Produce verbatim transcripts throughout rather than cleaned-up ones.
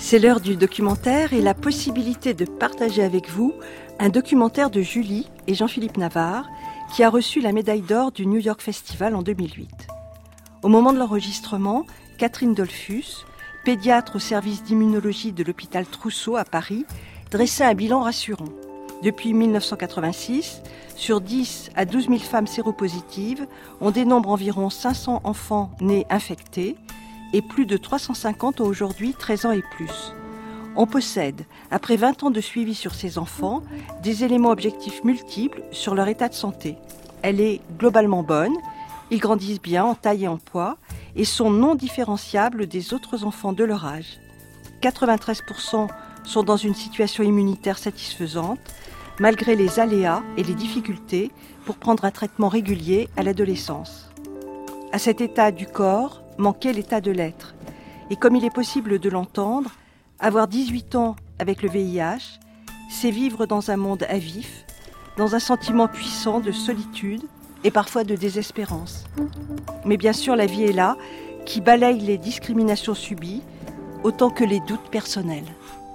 C'est l'heure du documentaire et la possibilité de partager avec vous un documentaire de Julie et Jean-Philippe Navarre qui a reçu la médaille d'or du New York Festival en deux mille huit. Au moment de l'enregistrement, Catherine Dollfus, pédiatre au service d'immunologie de l'hôpital Trousseau à Paris, dressait un bilan rassurant. Depuis mille neuf cent quatre-vingt-six, sur dix à douze mille femmes séropositives, on dénombre environ cinq cents enfants nés infectés et plus de trois cent cinquante ont aujourd'hui treize ans et plus. On possède, après vingt ans de suivi sur ces enfants, des éléments objectifs multiples sur leur état de santé. Elle est globalement bonne, ils grandissent bien en taille et en poids et sont non différenciables des autres enfants de leur âge. quatre-vingt-treize pour cent sont dans une situation immunitaire satisfaisante, malgré les aléas et les difficultés pour prendre un traitement régulier à l'adolescence. À cet état du corps manquait l'état de l'être. Et comme il est possible de l'entendre, avoir dix-huit ans avec le V I H, c'est vivre dans un monde à vif, dans un sentiment puissant de solitude et parfois de désespérance. Mais bien sûr, la vie est là, qui balaye les discriminations subies, autant que les doutes personnels.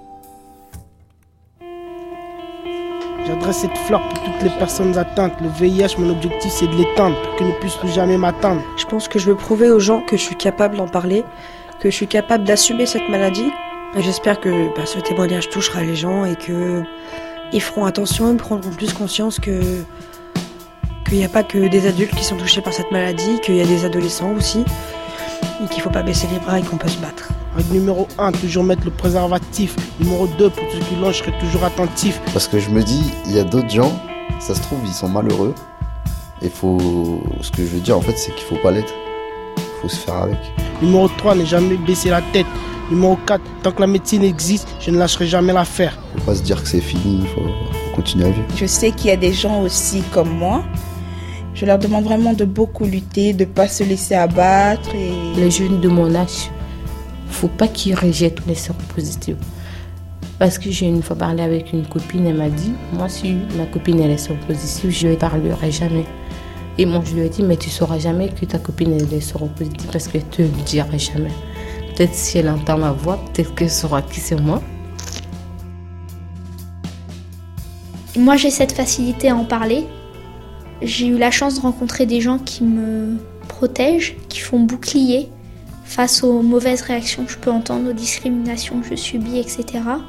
J'adresse cette fleur pour toutes les personnes atteintes. Le V I H, mon objectif, c'est de l'éteindre pour qu'il ne puisse plus jamais m'atteindre. Je pense que je veux prouver aux gens que je suis capable d'en parler, que je suis capable d'assumer cette maladie. Et j'espère que bah, ce témoignage touchera les gens et qu'ils feront attention, ils prendront plus conscience que qu'il n'y a pas que des adultes qui sont touchés par cette maladie, qu'il y a des adolescents aussi, et qu'il ne faut pas baisser les bras et qu'on peut se battre. Avec numéro un, toujours mettre le préservatif. Numéro deux, pour ceux qui l'ont, je serai toujours attentif. Parce que je me dis, il y a d'autres gens, ça se trouve, ils sont malheureux. Et faut... ce que je veux dire, en fait, c'est qu'il ne faut pas l'être. Il faut se faire avec. Numéro trois, ne jamais baisser la tête. Numéro quatre, tant que la médecine existe, je ne lâcherai jamais l'affaire. Il ne faut pas se dire que c'est fini, il faut... faut continuer à vivre. Je sais qu'il y a des gens aussi comme moi. Je leur demande vraiment de beaucoup lutter, de ne pas se laisser abattre. Et... Les jeunes de mon âge, il ne faut pas qu'ils rejettent les séropositifs. Parce que j'ai une fois parlé avec une copine, elle m'a dit, moi si ma copine elle est séropositive, je ne lui parlerai jamais. Et moi je lui ai dit, mais tu ne sauras jamais que ta copine elle est séropositive parce qu'elle ne te le dira jamais. Peut-être si elle entend ma voix, peut-être qu'elle saura qui c'est moi. Moi j'ai cette facilité à en parler. J'ai eu la chance de rencontrer des gens qui me protègent, qui font bouclier face aux mauvaises réactions que je peux entendre, aux discriminations que je subis, et cetera.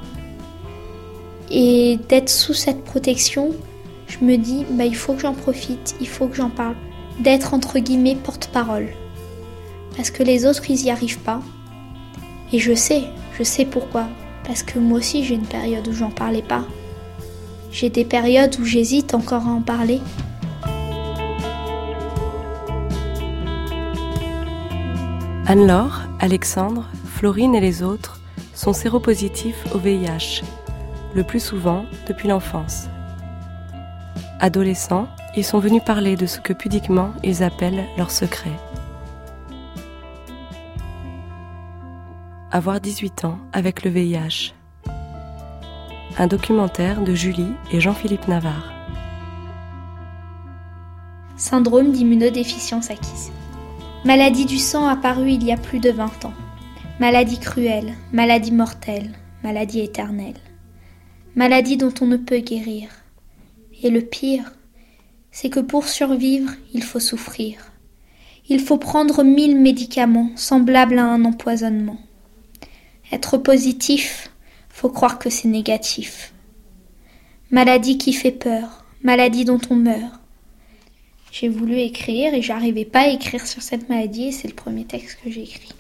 Et d'être sous cette protection, je me dis, bah, il faut que j'en profite, il faut que j'en parle. D'être entre guillemets porte-parole. Parce que les autres, ils n'y arrivent pas. Et je sais, je sais pourquoi. Parce que moi aussi, j'ai une période où j'en parlais pas. J'ai des périodes où j'hésite encore à en parler. Anne-Laure, Alexandre, Florine et les autres sont séropositifs au V I H, le plus souvent depuis l'enfance. Adolescents, ils sont venus parler de ce que pudiquement ils appellent leur secret. Avoir dix-huit ans avec le V I H. Un documentaire de Julie et Jean-Philippe Navarre. Syndrome d'immunodéficience acquise. Maladie du sang apparue il y a plus de vingt ans. Maladie cruelle, maladie mortelle, maladie éternelle. Maladie dont on ne peut guérir. Et le pire, c'est que pour survivre, il faut souffrir. Il faut prendre mille médicaments semblables à un empoisonnement. Être positif, faut croire que c'est négatif. Maladie qui fait peur, maladie dont on meurt. J'ai voulu écrire et j'arrivais pas à écrire sur cette maladie et c'est le premier texte que j'ai écrit.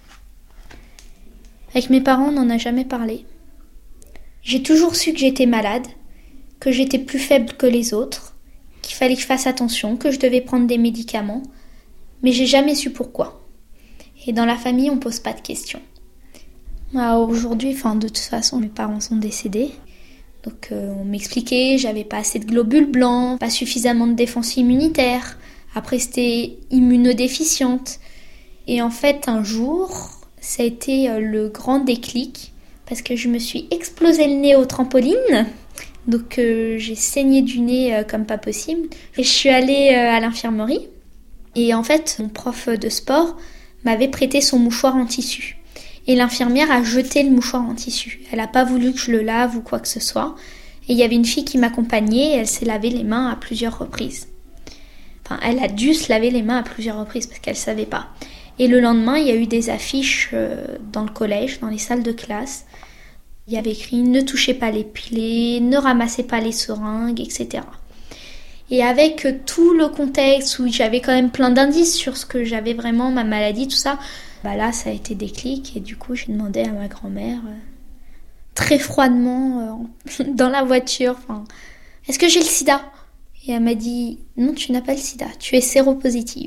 Avec mes parents, on n'en a jamais parlé. J'ai toujours su que j'étais malade, que j'étais plus faible que les autres, qu'il fallait que je fasse attention, que je devais prendre des médicaments, mais j'ai jamais su pourquoi. Et dans la famille, on pose pas de questions. Bah, aujourd'hui, enfin, de toute façon, mes parents sont décédés. Donc euh, on m'expliquait, j'avais pas assez de globules blancs, pas suffisamment de défense immunitaire. Après c'était immunodéficiente. Et en fait un jour, ça a été euh, le grand déclic parce que je me suis explosé le nez au trampoline. Donc euh, j'ai saigné du nez euh, comme pas possible. Et je suis allée euh, à l'infirmerie. Et en fait mon prof de sport m'avait prêté son mouchoir en tissu. Et l'infirmière a jeté le mouchoir en tissu. Elle n'a pas voulu que je le lave ou quoi que ce soit. Et il y avait une fille qui m'accompagnait et elle s'est lavé les mains à plusieurs reprises. Enfin, elle a dû se laver les mains à plusieurs reprises parce qu'elle ne savait pas. Et le lendemain, il y a eu des affiches euh, dans le collège, dans les salles de classe. Il y avait écrit « Ne touchez pas les plaies, ne ramassez pas les seringues, et cetera » Et avec tout le contexte où j'avais quand même plein d'indices sur ce que j'avais vraiment, ma maladie, tout ça, bah là, ça a été déclic. Et du coup, j'ai demandé à ma grand-mère, euh, très froidement, euh, dans la voiture, enfin, « Est-ce que j'ai le sida ?» Et elle m'a dit « Non, tu n'as pas le sida, tu es séropositive. »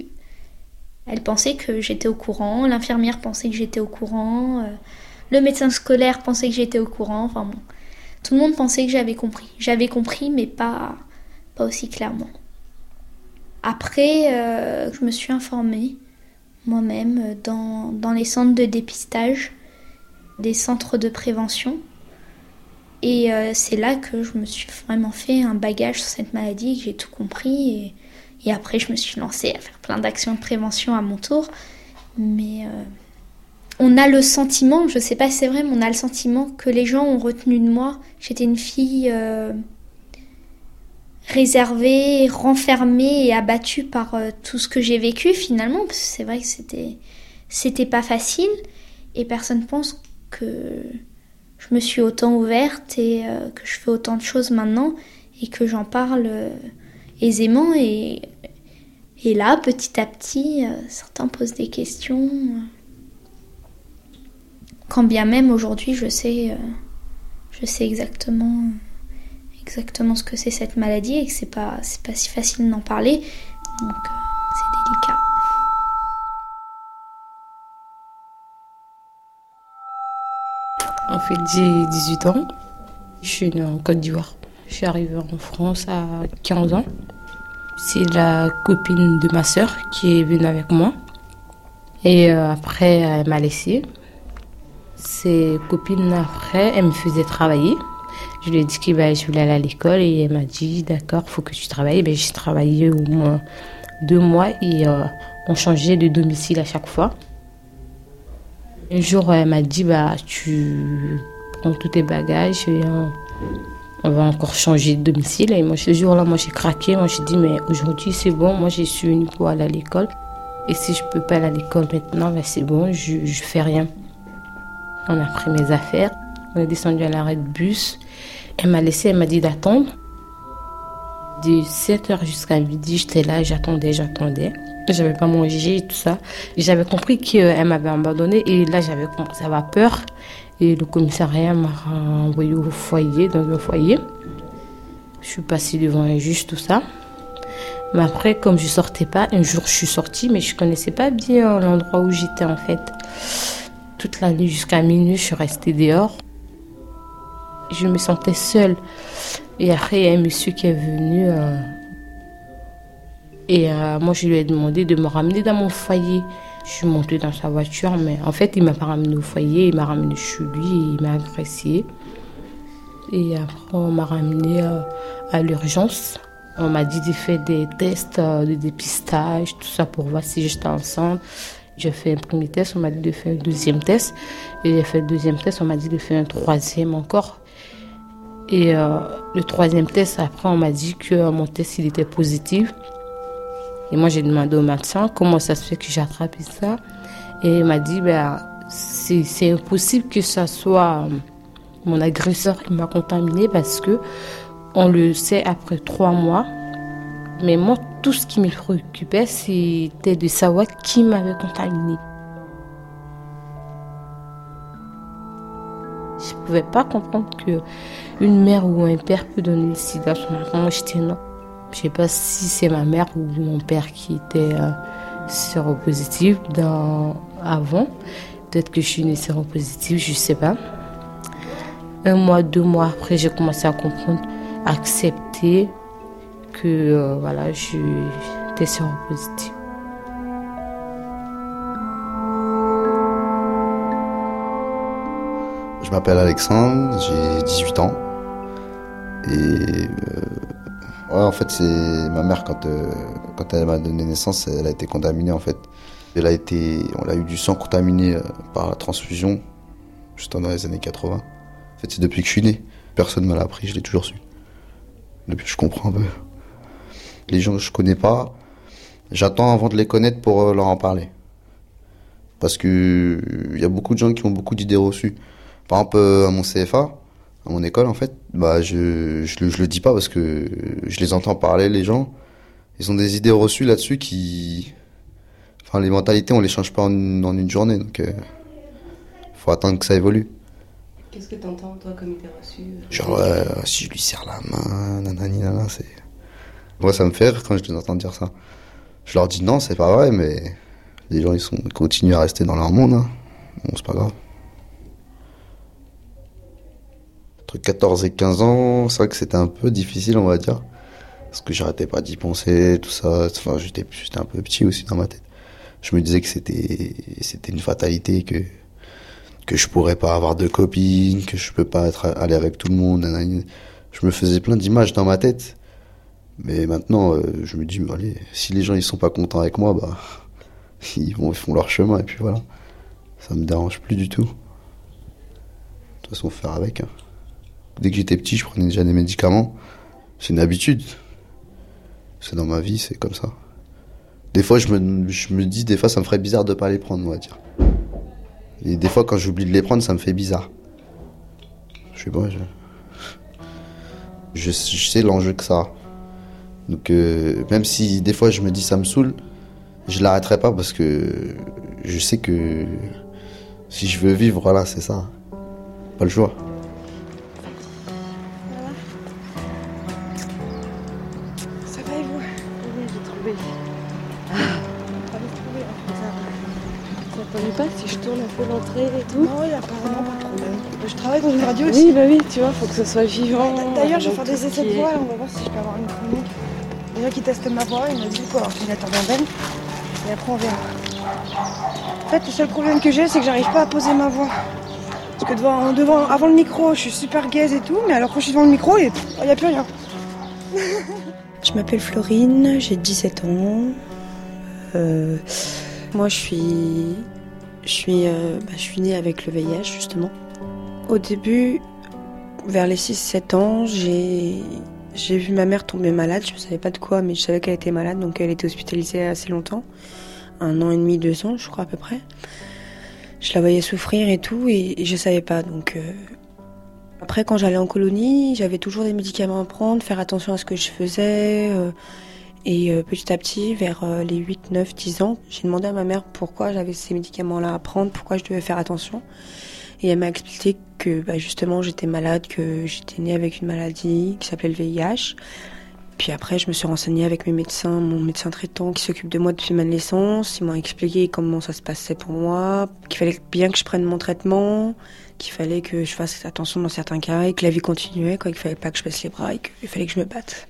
Elle pensait que j'étais au courant, l'infirmière pensait que j'étais au courant, euh, le médecin scolaire pensait que j'étais au courant, enfin bon. Tout le monde pensait que j'avais compris. J'avais compris, mais pas, pas aussi clairement. Après, euh, je me suis informée moi-même dans, dans les centres de dépistage, des centres de prévention. Et euh, c'est là que je me suis vraiment fait un bagage sur cette maladie, que j'ai tout compris. Et, et après, je me suis lancée à faire plein d'actions de prévention à mon tour. Mais euh, on a le sentiment, je sais pas si c'est vrai, mais on a le sentiment que les gens ont retenu de moi. J'étais une fille euh, réservée, renfermée et abattue par euh, tout ce que j'ai vécu finalement. Parce que c'est vrai que c'était, c'était pas facile. Et personne pense que je me suis autant ouverte et euh, que je fais autant de choses maintenant et que j'en parle euh, aisément. Et, et là, petit à petit, euh, certains posent des questions. Quand bien même aujourd'hui, je sais, euh, je sais exactement, exactement ce que c'est cette maladie et que c'est pas, c'est pas si facile d'en parler. Donc, euh, c'est délicat. En fait, j'ai dix-huit ans. Je suis née en Côte d'Ivoire. Je suis arrivée en France à quinze ans. C'est la copine de ma sœur qui est venue avec moi. Et euh, après, elle m'a laissée. Ses copines, après, elles me faisaient travailler. Je lui ai dit que bah, je voulais aller à l'école et elle m'a dit « D'accord, il faut que tu travailles. » Ben, j'ai travaillé au moins deux mois et euh, on changeait de domicile à chaque fois. Un jour, elle m'a dit bah, « Tu prends tous tes bagages et on, on va encore changer de domicile. » Et moi, ce jour-là, moi, j'ai craqué. Moi, j'ai dit « Mais aujourd'hui, c'est bon. Moi, je suis venue pour aller à l'école. Et si je ne peux pas aller à l'école maintenant, ben, c'est bon, je ne fais rien. » On a pris mes affaires. On est descendu à l'arrêt de bus. Elle m'a laissé, elle m'a dit d'attendre. De sept heures jusqu'à midi, j'étais là, j'attendais, j'attendais. J'avais pas mangé et tout ça. J'avais compris qu'elle m'avait abandonnée et là, j'avais commencé à avoir peur. Et le commissariat m'a renvoyé au foyer, dans le foyer. Je suis passée devant un juge, tout ça. Mais après, comme je sortais pas, un jour, je suis sortie, mais je connaissais pas bien l'endroit où j'étais, en fait. Toute la nuit jusqu'à minuit, je suis restée dehors. Je me sentais seule. Et après, il y a un monsieur qui est venu. Euh, et euh, moi, je lui ai demandé de me ramener dans mon foyer. Je suis montée dans sa voiture, mais en fait, il ne m'a pas ramenée au foyer. Il m'a ramenée chez lui et il m'a agressée. Et après, on m'a ramenée euh, à l'urgence. On m'a dit de faire des tests euh, de dépistage, tout ça pour voir si j'étais enceinte. J'ai fait un premier test, on m'a dit de faire un deuxième test. Et j'ai fait le deuxième test, on m'a dit de faire un troisième encore. Et euh, le troisième test, après, on m'a dit que mon test, il était positif. Et moi, j'ai demandé au médecin comment ça se fait que j'ai attrapé ça. Et il m'a dit, ben, c'est, c'est impossible que ça soit mon agresseur qui m'a contaminé parce que on le sait après trois mois. Mais moi, tout ce qui me préoccupait, c'était de savoir qui m'avait contaminé. Je ne pouvais pas comprendre qu'une mère ou un père peut donner le sida à son enfant. Moi, j'étais non. Je ne sais pas si c'est ma mère ou mon père qui était euh, séropositif dans... avant. Peut-être que je suis née séropositive, je ne sais pas. Un mois, deux mois après, j'ai commencé à comprendre, à accepter que euh, voilà, j'étais séropositive. Je m'appelle Alexandre, j'ai dix-huit ans. Et euh, ouais, en fait, c'est ma mère, quand, euh, quand elle m'a donné naissance, elle a été contaminée, en fait. Elle a été, on a eu du sang contaminé par la transfusion, juste dans les années quatre-vingts. En fait, c'est depuis que je suis né. Personne ne me l'a appris, je l'ai toujours su. Depuis que je comprends un peu. Les gens que je connais pas, j'attends avant de les connaître pour leur en parler. Parce que il y a beaucoup de gens qui ont beaucoup d'idées reçues. Par exemple, à mon C F A, à mon école, en fait, bah, je, je, le, je le dis pas parce que je les entends parler, les gens. Ils ont des idées reçues là-dessus qui... Enfin, les mentalités, on les change pas en une, en une journée, donc il euh, faut attendre que ça évolue. Qu'est-ce que t'entends, toi, comme idée reçue? Genre, euh, si je lui serre la main, nanani, nanana, c'est... Moi, ça me fait rire quand je les entends dire ça. Je leur dis non, c'est pas vrai, mais les gens, ils, sont, ils continuent à rester dans leur monde, hein. Bon, c'est pas grave. Entre quatorze et quinze ans, c'est vrai que c'était un peu difficile, on va dire. Parce que j'arrêtais pas d'y penser, tout ça. Enfin, j'étais, j'étais un peu petit aussi dans ma tête. Je me disais que c'était, c'était une fatalité, que, que je pourrais pas avoir de copine, que je peux pas être, aller avec tout le monde. Nanani. Je me faisais plein d'images dans ma tête. Mais maintenant, euh, je me dis, bah, allez, si les gens ils sont pas contents avec moi, bah, ils vont, ils font leur chemin et puis voilà. Ça me dérange plus du tout. De toute façon, faire avec. Hein. Dès que j'étais petit, je prenais déjà des médicaments. C'est une habitude. C'est dans ma vie, c'est comme ça. Des fois, je me, je me dis, des fois, ça me ferait bizarre de pas les prendre, on va dire. Et des fois, quand j'oublie de les prendre, ça me fait bizarre. Je sais pas, je... Je, je sais l'enjeu que ça a. Donc, euh, même si des fois, je me dis, ça me saoule, je l'arrêterai pas parce que je sais que si je veux vivre, voilà, c'est ça. Pas le choix. Pas si je tourne un peu l'entrée et tout. Non, il n'y a pas vraiment pas de problème. Je travaille dans une radio aussi. Oui, bah oui, tu vois, faut que ce soit vivant. D'ailleurs, je vais faire des essais de voix, on va voir si je peux avoir une chronique. Il y a qui testent ma voix, il m'a dit quoi, ordinateur d'antenne. Et après, on verra. En fait, le seul problème que j'ai, c'est que j'arrive pas à poser ma voix. Parce que devant, devant, avant le micro, je suis super gaze et tout, mais alors quand je suis devant le micro, il n'y a plus rien. Je m'appelle Florine, j'ai dix-sept ans. Euh, moi, je suis... Je suis, euh, bah, je suis née avec le V I H, justement. Au début, vers les six sept ans, j'ai, j'ai vu ma mère tomber malade. Je ne savais pas de quoi, mais je savais qu'elle était malade, donc elle était hospitalisée assez longtemps. Un an et demi, deux ans, je crois, à peu près. Je la voyais souffrir et tout, et, et je ne savais pas. Donc, euh... Après, quand j'allais en colonie, j'avais toujours des médicaments à prendre, faire attention à ce que je faisais... Euh... Et euh, petit à petit, vers euh, les huit, neuf, dix ans, j'ai demandé à ma mère pourquoi j'avais ces médicaments-là à prendre, pourquoi je devais faire attention. Et elle m'a expliqué que bah, justement j'étais malade, que j'étais née avec une maladie qui s'appelait le V I H. Puis après, je me suis renseignée avec mes médecins, mon médecin traitant qui s'occupe de moi depuis ma naissance. Ils m'ont expliqué comment ça se passait pour moi, qu'il fallait bien que je prenne mon traitement, qu'il fallait que je fasse attention dans certains cas et que la vie continuait, quoi, qu'il fallait pas que je baisse les bras et qu'il fallait que je me batte.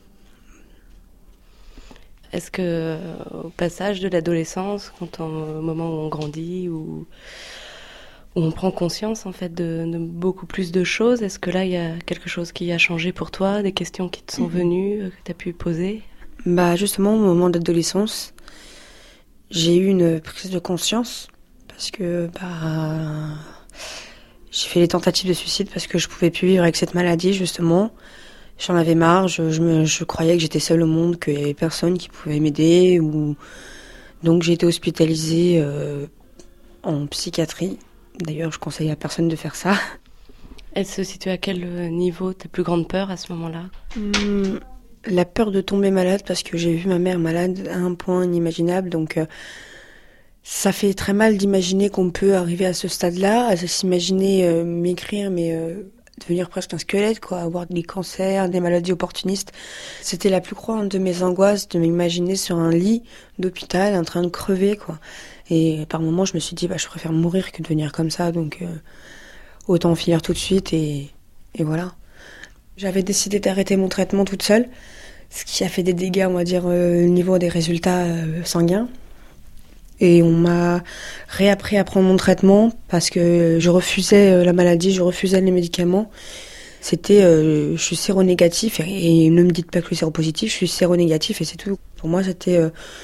Est-ce que au passage de l'adolescence, quand on, au moment où on grandit, où, où on prend conscience en fait de, de beaucoup plus de choses, est-ce que là il y a quelque chose qui a changé pour toi, des questions qui te sont venues, que tu as pu poser? Bah justement au moment d'adolescence, j'ai eu une prise de conscience parce que bah j'ai fait des tentatives de suicide parce que je pouvais plus vivre avec cette maladie justement. J'en avais marre, je, je, me, je croyais que j'étais seule au monde, qu'il n'y avait personne qui pouvait m'aider. Ou... Donc j'ai été hospitalisée euh, en psychiatrie. D'ailleurs, je conseille à personne de faire ça. Elle se situe à quel niveau ta plus grande peur à ce moment-là? Hum, La peur de tomber malade, parce que j'ai vu ma mère malade à un point inimaginable. Donc euh, ça fait très mal d'imaginer qu'on peut arriver à ce stade-là, à s'imaginer euh, maigrir, mais... Euh, devenir presque un squelette, quoi, avoir des cancers, des maladies opportunistes. C'était la plus grande de mes angoisses de m'imaginer sur un lit d'hôpital en train de crever, quoi. Et par moments, je me suis dit, bah, je préfère mourir que de devenir comme ça, donc euh, autant finir tout de suite et, et voilà. J'avais décidé d'arrêter mon traitement toute seule, ce qui a fait des dégâts, on va dire, euh, au niveau des résultats euh, sanguins. Et on m'a réappris à prendre mon traitement parce que je refusais la maladie, je refusais les médicaments. C'était, euh, je suis séronégatif et, et ne me dites pas que je suis séropositif, je suis séronégatif et c'est tout. Pour moi, c'était, euh,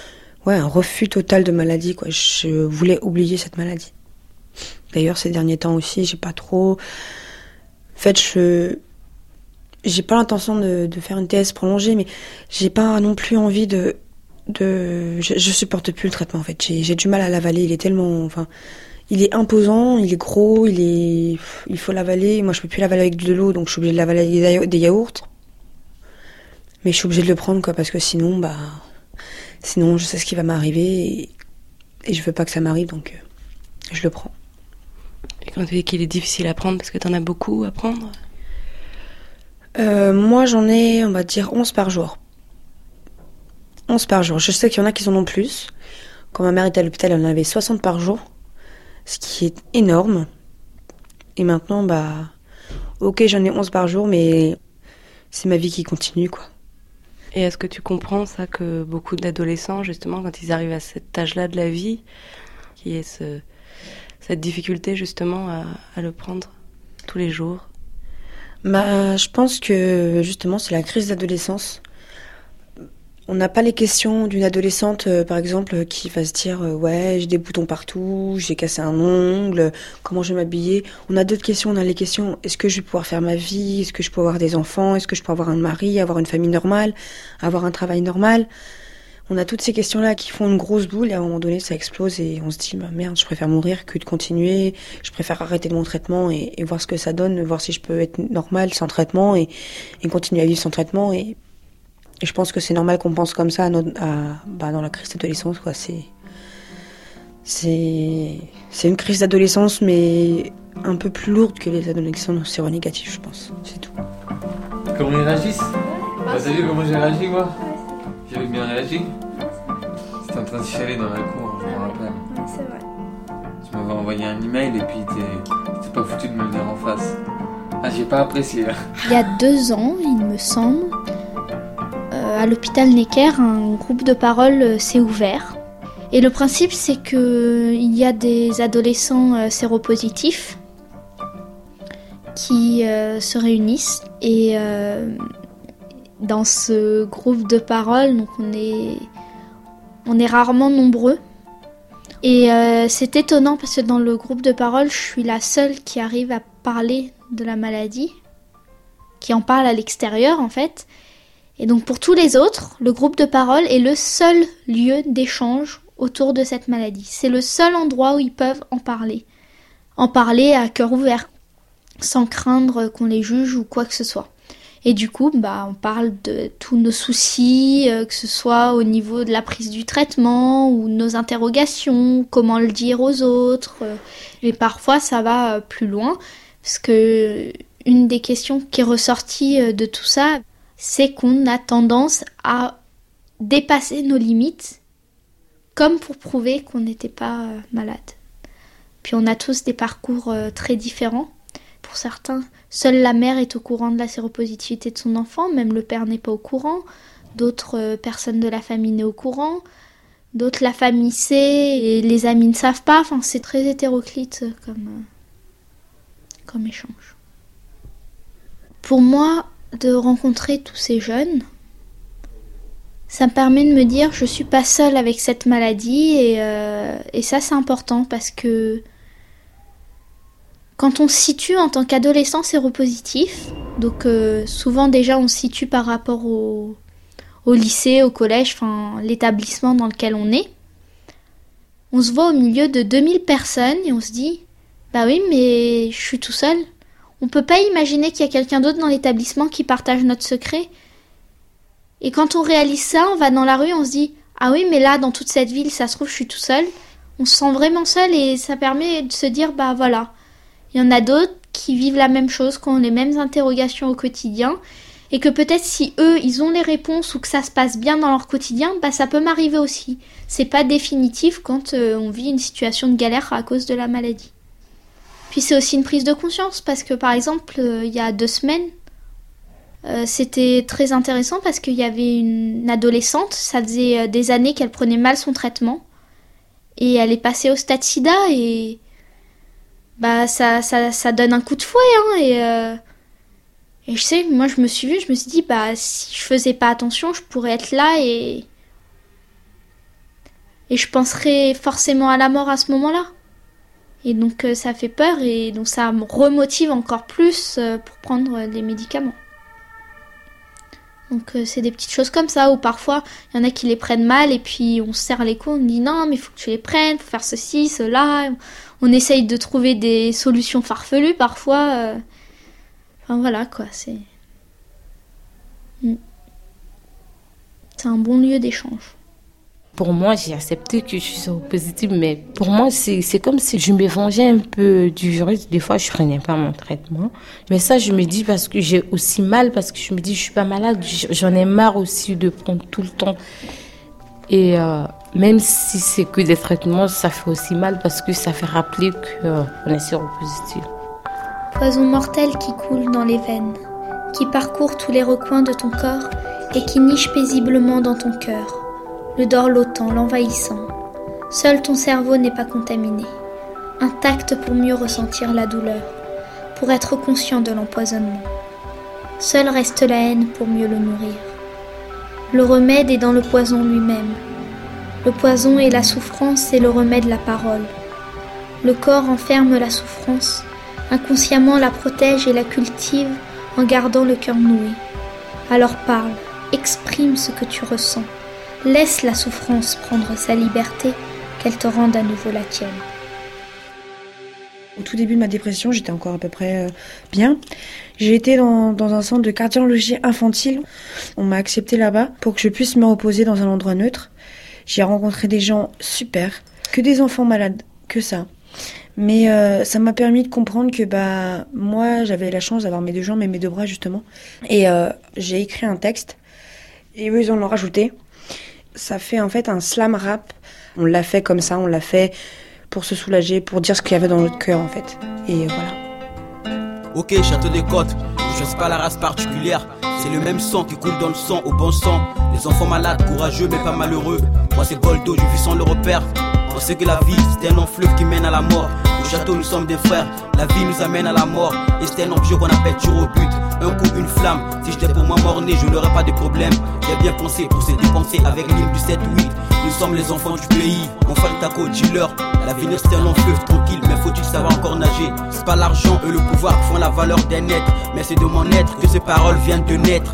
ouais, un refus total de maladie, quoi. Je voulais oublier cette maladie. D'ailleurs, ces derniers temps aussi, j'ai pas trop... En fait, je... J'ai pas l'intention de, de faire une T S prolongée, mais j'ai pas non plus envie de... de... Je, je supporte plus le traitement, en fait. J'ai, j'ai du mal à l'avaler, il est tellement... Enfin, il est imposant, il est gros, il est... Il faut l'avaler. Moi, je peux plus l'avaler avec de l'eau, donc je suis obligée de l'avaler avec des, ya- des yaourts. Mais je suis obligée de le prendre, quoi, parce que sinon, bah... Sinon, je sais ce qui va m'arriver, et, et je veux pas que ça m'arrive, donc euh, je le prends. Et quand tu dis qu'il est difficile à prendre, parce que t'en as beaucoup à prendre ? Euh, moi, j'en ai, on va dire, onze par jour. onze par jour. Je sais qu'il y en a qui en ont plus. Quand ma mère était à l'hôpital, elle en avait soixante par jour. Ce qui est énorme. Et maintenant, bah... Ok, j'en ai onze par jour, mais c'est ma vie qui continue, quoi. Et est-ce que tu comprends ça, que beaucoup d'adolescents, justement, quand ils arrivent à cet âge-là de la vie, qui est ce, cette difficulté, justement, à, à le prendre tous les jours ? Bah, je pense que justement c'est la crise d'adolescence. On n'a pas les questions d'une adolescente, euh, par exemple, qui va se dire euh, ouais, j'ai des boutons partout, j'ai cassé un ongle, comment je vais m'habiller. On a d'autres questions, on a les questions, est-ce que je vais pouvoir faire ma vie, est-ce que je peux avoir des enfants, est-ce que je peux avoir un mari, avoir une famille normale, avoir un travail normal. On a toutes ces questions-là qui font une grosse boule et à un moment donné ça explose et on se dit bah, merde, je préfère mourir que de continuer, je préfère arrêter mon traitement et, et voir ce que ça donne, voir si je peux être normale sans traitement et, et continuer à vivre sans traitement. Et, et je pense que c'est normal qu'on pense comme ça à notre, à, bah, dans la crise d'adolescence, quoi. C'est, c'est, c'est une crise d'adolescence mais un peu plus lourde que les adolescents séronégatifs, je pense, c'est tout. Comment ils réagissent ? Bah, t'as vu comment j'ai réagi moi ? J'avais bien réagi. C'était en train de chialer dans la cour, je me rappelle. Ouais, c'est vrai. Tu m'avais envoyé un email et puis t'es, t'es pas foutu de me le dire en face. Ah, j'ai pas apprécié. Il y a deux ans, il me semble, euh, à l'hôpital Necker, un groupe de parole euh, s'est ouvert. Et le principe, c'est que il y a des adolescents euh, séropositifs qui euh, se réunissent et euh, dans ce groupe de parole, donc on est, on est rarement nombreux. Et euh, c'est étonnant parce que dans le groupe de parole, je suis la seule qui arrive à parler de la maladie, qui en parle à l'extérieur en fait. Et donc pour tous les autres, le groupe de parole est le seul lieu d'échange autour de cette maladie. C'est le seul endroit où ils peuvent en parler. En parler à cœur ouvert, sans craindre qu'on les juge ou quoi que ce soit. Et du coup, bah, on parle de tous nos soucis, euh, que ce soit au niveau de la prise du traitement ou nos interrogations, comment le dire aux autres. Euh, et parfois, ça va euh, plus loin, parce que une des questions qui est ressortie euh, de tout ça, c'est qu'on a tendance à dépasser nos limites, comme pour prouver qu'on n'était pas euh, malade. Puis on a tous des parcours euh, très différents. Pour certains, seule la mère est au courant de la séropositivité de son enfant, même le père n'est pas au courant. D'autres euh, personnes de la famille n'est au courant. D'autres, la famille sait et les amis ne savent pas. Enfin, c'est très hétéroclite comme, euh, comme échange. Pour moi, de rencontrer tous ces jeunes, ça me permet de me dire je suis pas seule avec cette maladie et, euh, et ça c'est important parce que quand on se situe en tant qu'adolescent séropositif, donc euh, souvent déjà on se situe par rapport au, au lycée, au collège, enfin l'établissement dans lequel on est, on se voit au milieu de deux mille personnes et on se dit bah oui mais je suis tout seul. On peut pas imaginer qu'il y a quelqu'un d'autre dans l'établissement qui partage notre secret. Et quand on réalise ça, on va dans la rue, on se dit ah oui mais là dans toute cette ville ça se trouve je suis tout seul. On se sent vraiment seul et ça permet de se dire bah voilà. Il y en a d'autres qui vivent la même chose, qui ont les mêmes interrogations au quotidien et que peut-être si eux, ils ont les réponses ou que ça se passe bien dans leur quotidien, bah ça peut m'arriver aussi. C'est pas définitif quand euh, on vit une situation de galère à cause de la maladie. Puis c'est aussi une prise de conscience parce que par exemple, euh, il y a deux semaines, euh, c'était très intéressant parce qu'il y avait une adolescente, ça faisait euh, des années qu'elle prenait mal son traitement et elle est passée au stade sida et bah ça, ça, ça donne un coup de fouet hein, et, euh, et je sais, moi je me suis vue, je me suis dit bah si je faisais pas attention je pourrais être là et et je penserai forcément à la mort à ce moment-là. Et donc euh, ça fait peur et donc ça me remotive encore plus euh, pour prendre des médicaments. Donc euh, c'est des petites choses comme ça où parfois il y en a qui les prennent mal et puis on se serre les coudes, on dit non mais il faut que tu les prennes, faut faire ceci, cela. On essaye de trouver des solutions farfelues parfois. Euh... Enfin voilà quoi, c'est... C'est un bon lieu d'échange. Pour moi, j'ai accepté que je suis séropositive, mais pour moi, c'est, c'est comme si je me vengeais un peu du virus. Des fois, je prenais pas mon traitement. Mais ça, je me dis parce que j'ai aussi mal, parce que je me dis je suis pas malade. J'en ai marre aussi de prendre tout le temps. Et euh, même si c'est que des traitements, ça fait aussi mal parce que ça fait rappeler qu'on euh, est séropositif. Poison mortel qui coule dans les veines, qui parcourt tous les recoins de ton corps et qui niche paisiblement dans ton cœur. Le dorlotant, l'envahissant. Seul ton cerveau n'est pas contaminé, intact pour mieux ressentir la douleur, pour être conscient de l'empoisonnement. Seul reste la haine pour mieux le nourrir. Le remède est dans le poison lui-même. Le poison est la souffrance et le remède la parole. Le corps enferme la souffrance, inconsciemment la protège et la cultive en gardant le cœur noué. Alors parle, exprime ce que tu ressens. Laisse la souffrance prendre sa liberté, qu'elle te rende à nouveau la tienne. Au tout début de ma dépression, j'étais encore à peu près euh, bien. J'ai été dans, dans un centre de cardiologie infantile. On m'a accepté là-bas pour que je puisse me reposer dans un endroit neutre. J'ai rencontré des gens super, que des enfants malades, que ça. Mais euh, ça m'a permis de comprendre que bah moi, j'avais la chance d'avoir mes deux jambes et mes deux bras justement. Et euh, j'ai écrit un texte et eux, ils en ont rajouté. Ça fait en fait un slam rap. On l'a fait comme ça, on l'a fait pour se soulager, pour dire ce qu'il y avait dans notre cœur en fait. Et voilà. Ok, Château des Côtes, je ne sais pas la race particulière. C'est le même sang qui coule dans le sang, au bon sang. Les enfants malades, courageux mais pas malheureux. Moi c'est Goldo, je vis sans le repère. On sait que la vie c'est un long fleuve qui mène à la mort. Au château nous sommes des frères, la vie nous amène à la mort. Et c'est un objet qu'on appelle tir au but. Un coup, une flamme, si j'étais pour moi mort-né, je n'aurais pas de problème. J'ai bien pensé pour se dépenser avec l'hymne du sept huit. Nous sommes les enfants du pays, mon frère Taco, dealer. L'avenir c'est un long fleuve tranquille, mais faut-il savoir encore nager. C'est pas l'argent et le pouvoir qui font la valeur d'un être, mais c'est de mon être que ces paroles viennent de naître.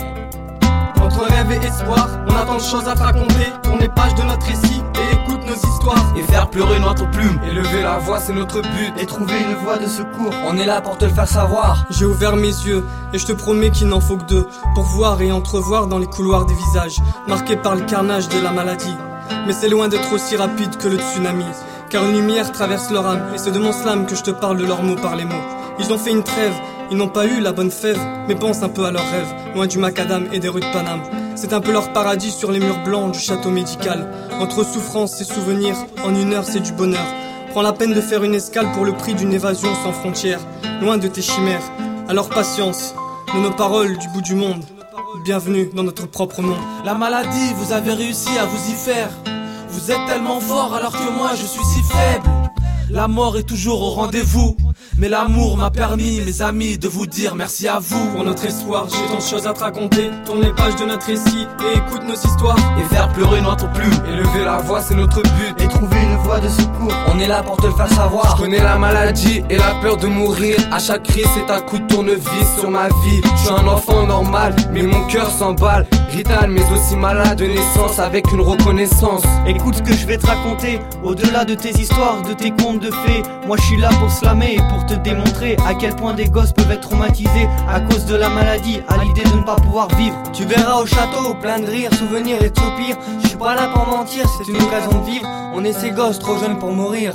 Entre rêve et espoir, on a tant de choses à te raconter. Tourner page de notre récit et écoute nos histoires. Et faire pleurer notre plume. Élever la voix c'est notre but. Et trouver une voie de secours. On est là pour te le faire savoir. J'ai ouvert mes yeux et je te promets qu'il n'en faut que deux pour voir et entrevoir dans les couloirs des visages marqués par le carnage de la maladie. Mais c'est loin d'être aussi rapide que le tsunami, car une lumière traverse leur âme. Et c'est de mon slam que je te parle de leurs mots par les mots. Ils ont fait une trêve, ils n'ont pas eu la bonne fève, mais pensent un peu à leurs rêves, loin du macadam et des rues de Paname. C'est un peu leur paradis sur les murs blancs du château médical. Entre souffrance et souvenirs, en une heure c'est du bonheur. Prends la peine de faire une escale pour le prix d'une évasion sans frontières, loin de tes chimères. Alors patience, de nos paroles du bout du monde. Bienvenue dans notre propre monde. La maladie, vous avez réussi à vous y faire. Vous êtes tellement fort alors que moi je suis si faible. La mort est toujours au rendez-vous. Mais l'amour m'a permis, mes amis, de vous dire merci à vous. Pour notre espoir, j'ai tant de choses à te raconter. Tourne les pages de notre récit et écoute nos histoires. Et faire pleurer notre plume. Élever la voix, c'est notre but. Et trouver une voie de secours. On est là pour te le faire savoir. Je connais la maladie et la peur de mourir. À chaque crise, c'est un coup de tournevis sur ma vie. Je suis un enfant normal, mais mon cœur s'emballe. Rital, mais aussi malade de naissance avec une reconnaissance. Écoute ce que je vais te raconter. Au-delà de tes histoires, de tes contes de fées, moi je suis là pour slammer et pour te démontrer à quel point des gosses peuvent être traumatisés à cause de la maladie, à l'idée de ne pas pouvoir vivre. Tu verras au château plein de rires, souvenirs et de soupirs. Je suis pas là pour mentir, c'est une occasion de vivre. On est ces gosses trop jeunes pour mourir.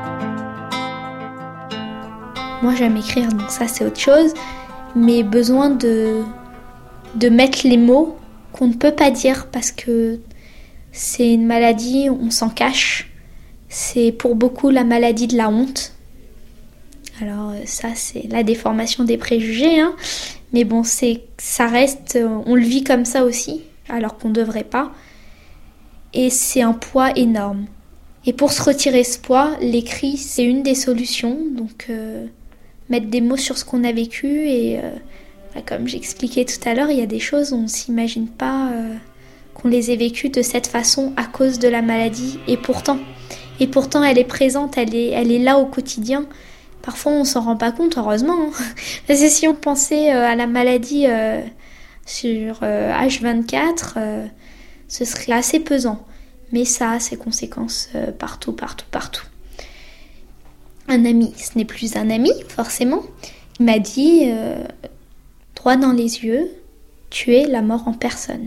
Moi j'aime écrire, donc ça c'est autre chose. Mais besoin de, de mettre les mots qu'on ne peut pas dire parce que c'est une maladie, on s'en cache. C'est pour beaucoup la maladie de la honte. Alors ça c'est la déformation des préjugés, hein. Mais bon, c'est, ça reste, on le vit comme ça aussi, alors qu'on ne devrait pas. Et c'est un poids énorme. Et pour se retirer ce poids, l'écrit c'est une des solutions. Donc euh, mettre des mots sur ce qu'on a vécu et euh, comme j'expliquais tout à l'heure, il y a des choses on ne s'imagine pas euh, qu'on les ait vécues de cette façon à cause de la maladie. Et pourtant, et pourtant elle est présente, elle est, elle est là au quotidien. Parfois on s'en rend pas compte, heureusement. Hein. Parce que si on pensait à la maladie euh, sur euh, H vingt-quatre, euh, ce serait assez pesant. Mais ça a ses conséquences euh, partout, partout, partout. Un ami, ce n'est plus un ami, forcément. Il m'a dit, euh, droit dans les yeux, tu es la mort en personne.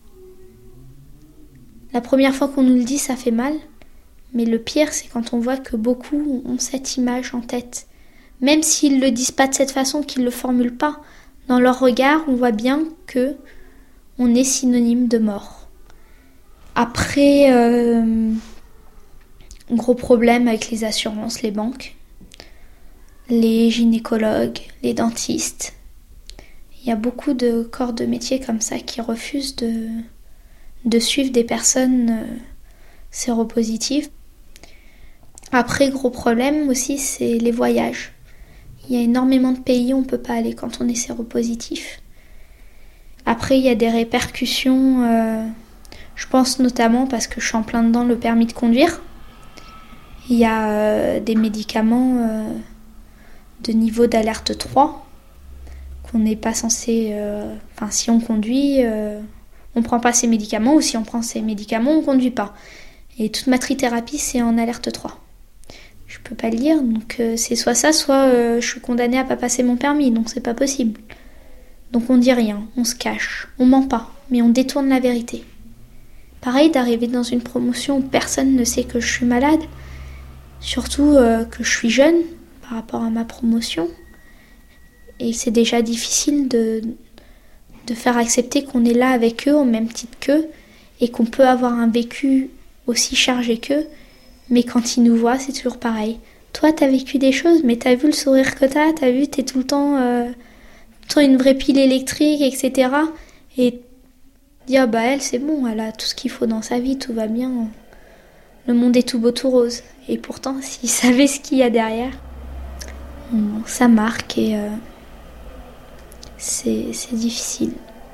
La première fois qu'on nous le dit, ça fait mal. Mais le pire, c'est quand on voit que beaucoup ont cette image en tête. Même s'ils ne le disent pas de cette façon, qu'ils ne le formulent pas, dans leur regard, on voit bien que on est synonyme de mort. Après, euh, gros problème avec les assurances, les banques, les gynécologues, les dentistes. Il y a beaucoup de corps de métier comme ça qui refusent de, de suivre des personnes euh, séropositives. Après, gros problème aussi, c'est les voyages. Il y a énormément de pays où on ne peut pas aller quand on est séropositif. Après, il y a des répercussions, euh, je pense notamment parce que je suis en plein dedans le permis de conduire. Il y a euh, des médicaments euh, de niveau d'alerte trois qu'on n'est pas censé... Euh, enfin, si on conduit, euh, on ne prend pas ces médicaments, ou si on prend ces médicaments, on ne conduit pas. Et toute ma trithérapie, c'est en alerte trois. Je peux pas le lire, donc euh, c'est soit ça, soit euh, je suis condamnée à pas passer mon permis, donc c'est pas possible. Donc on dit rien, on se cache, on ment pas, mais on détourne la vérité. Pareil d'arriver dans une promotion où personne ne sait que je suis malade, surtout euh, que je suis jeune par rapport à ma promotion. Et c'est déjà difficile de, de faire accepter qu'on est là avec eux au même titre qu'eux et qu'on peut avoir un vécu aussi chargé qu'eux. Mais quand ils nous voient, c'est toujours pareil. Toi, t'as vécu des choses, mais t'as vu le sourire que t'as, t'as vu, t'es tout le temps, euh, tout le temps une vraie pile électrique, et cetera. Et dire, bah elle, c'est bon, elle a tout ce qu'il faut dans sa vie, tout va bien. Le monde est tout beau, tout rose. Et pourtant, s'ils savaient ce qu'il y a derrière, bon, ça marque et euh, c'est, c'est difficile.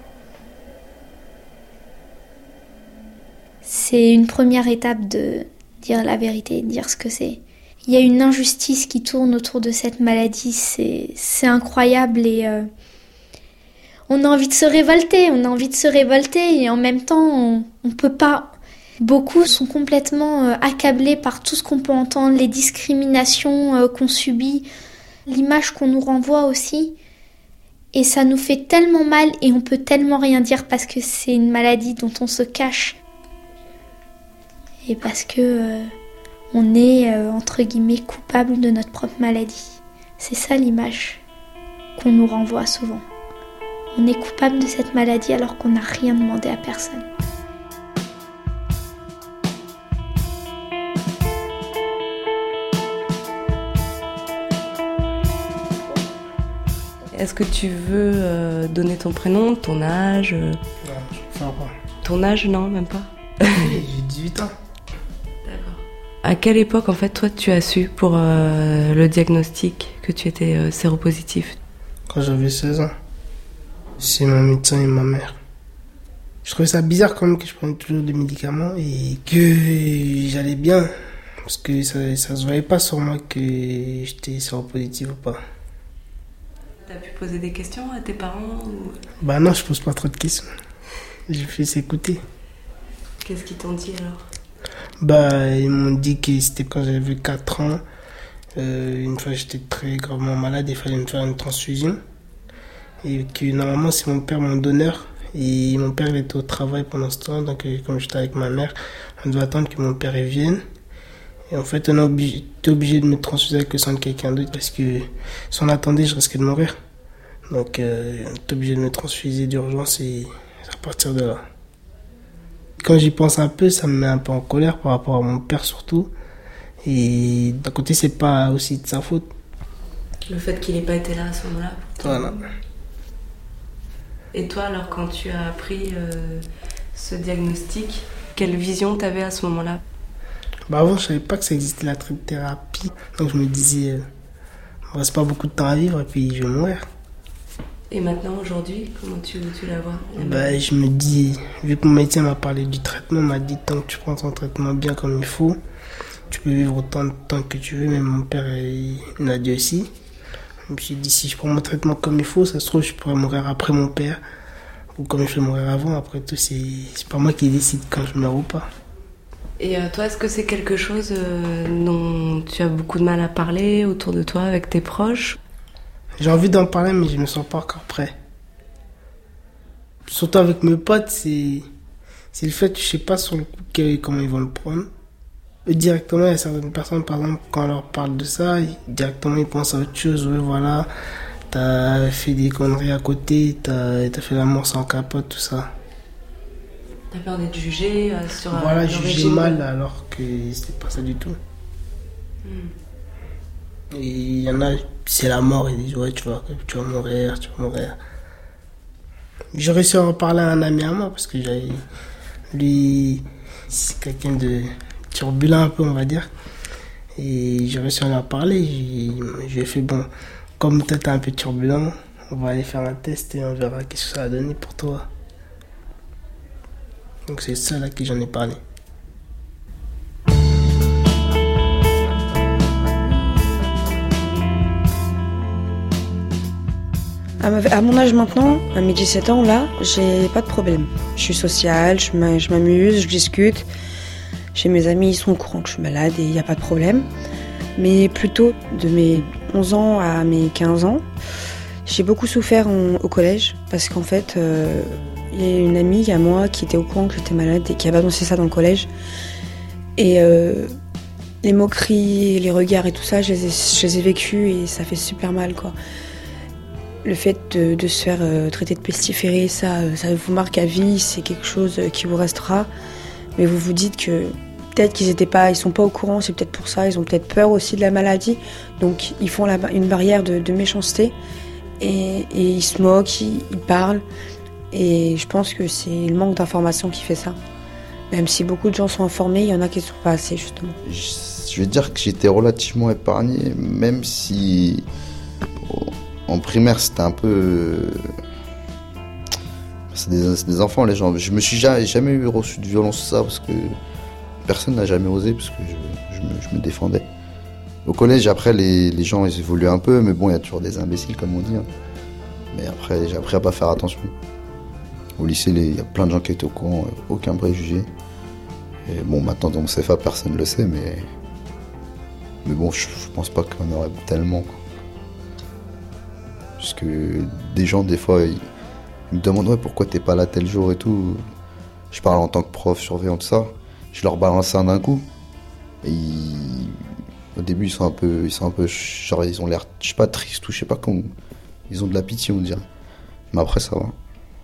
C'est une première étape de dire la vérité, dire ce que c'est. Il y a une injustice qui tourne autour de cette maladie, c'est, c'est incroyable et euh, on a envie de se révolter, on a envie de se révolter et en même temps on, on peut pas. Beaucoup sont complètement euh, accablés par tout ce qu'on peut entendre, les discriminations euh, qu'on subit, l'image qu'on nous renvoie aussi. Et ça nous fait tellement mal et on peut tellement rien dire parce que c'est une maladie dont on se cache. Et parce que euh, on est, euh, entre guillemets, coupable de notre propre maladie. C'est ça l'image qu'on nous renvoie souvent. On est coupable de cette maladie alors qu'on n'a rien demandé à personne. Est-ce que tu veux euh, donner ton prénom, ton âge euh... Non, je ne veux pas. Ton âge, non, même pas. J'ai dix-huit ans. À quelle époque, en fait, toi, tu as su pour euh, le diagnostic que tu étais euh, séropositif? Quand j'avais seize ans. C'est mon médecin et ma mère. Je trouvais ça bizarre quand même que je prenais toujours des médicaments et que j'allais bien. Parce que ça ne se voyait pas sur moi que j'étais séropositif ou pas. T'as pu poser des questions à tes parents ou... Bah non, je pose pas trop de questions. Je fais s'écouter. Qu'est-ce qu'ils t'ont dit alors? Bah, ils m'ont dit que c'était quand j'avais quatre ans. Euh, une fois, j'étais très gravement malade, il fallait me faire une transfusion. Et que normalement, c'est mon père, mon donneur. Et mon père, il était au travail pendant ce temps. Donc, comme j'étais avec ma mère, on devait attendre que mon père vienne. Et en fait, on a obligé, été obligé de me transfuser avec le sang de quelqu'un d'autre parce que si on attendait, je risquais de mourir. Donc, euh, on était obligé de me transfuser d'urgence et à partir de là. Quand j'y pense un peu, ça me met un peu en colère par rapport à mon père surtout. Et d'un côté, c'est pas aussi de sa faute. Le fait qu'il n'ait pas été là à ce moment-là. Voilà. Et toi, alors, quand tu as appris euh, ce diagnostic, quelle vision t'avais à ce moment-là? Bah avant, je savais pas que ça existait la trithérapie. Donc je me disais, euh, il me reste pas beaucoup de temps à vivre et puis je vais mourir. Et maintenant, aujourd'hui, comment tu, tu la vois? Bah, je me dis, vu que mon médecin m'a parlé du traitement, m'a dit tant que tu prends ton traitement bien comme il faut, tu peux vivre autant de temps que tu veux. Même mon père, il m'a dit aussi. Je me suis dit, si je prends mon traitement comme il faut, ça se trouve, je pourrais mourir après mon père. Ou comme je vais mourir avant. Après tout, c'est, c'est pas moi qui décide quand je meurs ou pas. Et euh, toi, est-ce que c'est quelque chose euh, dont tu as beaucoup de mal à parler autour de toi, avec tes proches? J'ai envie d'en parler, mais je me sens pas encore prêt. Surtout avec mes potes, c'est, c'est le fait que je sais pas sur le coup comment ils vont le prendre. Eux, directement, il y a certaines personnes, par exemple, quand on leur parle de ça, directement ils pensent à autre chose. Ouais, voilà, t'as fait des conneries à côté, t'as, t'as fait l'amour sans capote, tout ça. T'as peur d'être jugé euh, sur Voilà, euh, jugé mal alors que c'était pas ça du tout. Mm. Et il y en a, c'est la mort, ils disent ouais, tu vas, tu vas mourir, tu vas mourir. J'ai réussi à en parler à un ami à moi parce que j'avais, lui, c'est quelqu'un de turbulent un peu, on va dire. Et j'ai réussi à en parler. J'ai, j'ai fait bon, comme toi t'es un peu turbulent, on va aller faire un test et on verra qu'est-ce que ça va donner pour toi. Donc c'est ça là que j'en ai parlé. À mon âge maintenant, à mes dix-sept ans, là, j'ai pas de problème. Je suis sociale, je m'amuse, je discute. Chez mes amis, ils sont au courant que je suis malade et il n'y a pas de problème. Mais plutôt de mes onze ans à mes quinze ans, j'ai beaucoup souffert en, au collège parce qu'en fait, euh, il y a une amie à moi qui était au courant que j'étais malade et qui avait annoncé ça dans le collège. Et euh, les moqueries, les regards et tout ça, je les ai, je les ai vécus et ça fait super mal, quoi. Le fait de, de se faire euh, traiter de pestiféré, ça, ça vous marque à vie, c'est quelque chose qui vous restera. Mais vous vous dites que peut-être qu'ils étaient pas, ils sont pas au courant, c'est peut-être pour ça, ils ont peut-être peur aussi de la maladie. Donc ils font la, une barrière de, de méchanceté et, et ils se moquent, ils, ils parlent. Et je pense que c'est le manque d'information qui fait ça. Même si beaucoup de gens sont informés, il y en a qui ne sont pas assez, justement. Je vais dire que j'étais relativement épargné, même si en primaire c'était un peu... C'est des, c'est des enfants, les gens. Je me suis jamais, jamais eu reçu de violence, ça, parce que personne n'a jamais osé, parce que je, je, me, je me défendais. Au collège, après, les, les gens ils évoluent un peu, mais bon, il y a toujours des imbéciles, comme on dit. Hein. Mais après, j'ai appris à pas faire attention. Au lycée, il y a plein de gens qui étaient au courant, aucun préjugé. Et bon, maintenant, dans mon C F A, personne ne le sait, mais. Mais bon, je, je pense pas qu'on aurait tellement. Quoi. Parce que des gens, des fois, ils, ils me demandent ouais, pourquoi t'es pas là tel jour et tout. Je parle en tant que prof, surveillant, tout ça. Je leur balance ça d'un coup. Et ils... Au début, ils sont un peu. Ils sont un peu. Genre, ils ont l'air, je sais pas, tristes ou je sais pas comment. Ils ont de la pitié, on dirait. Mais après, ça va.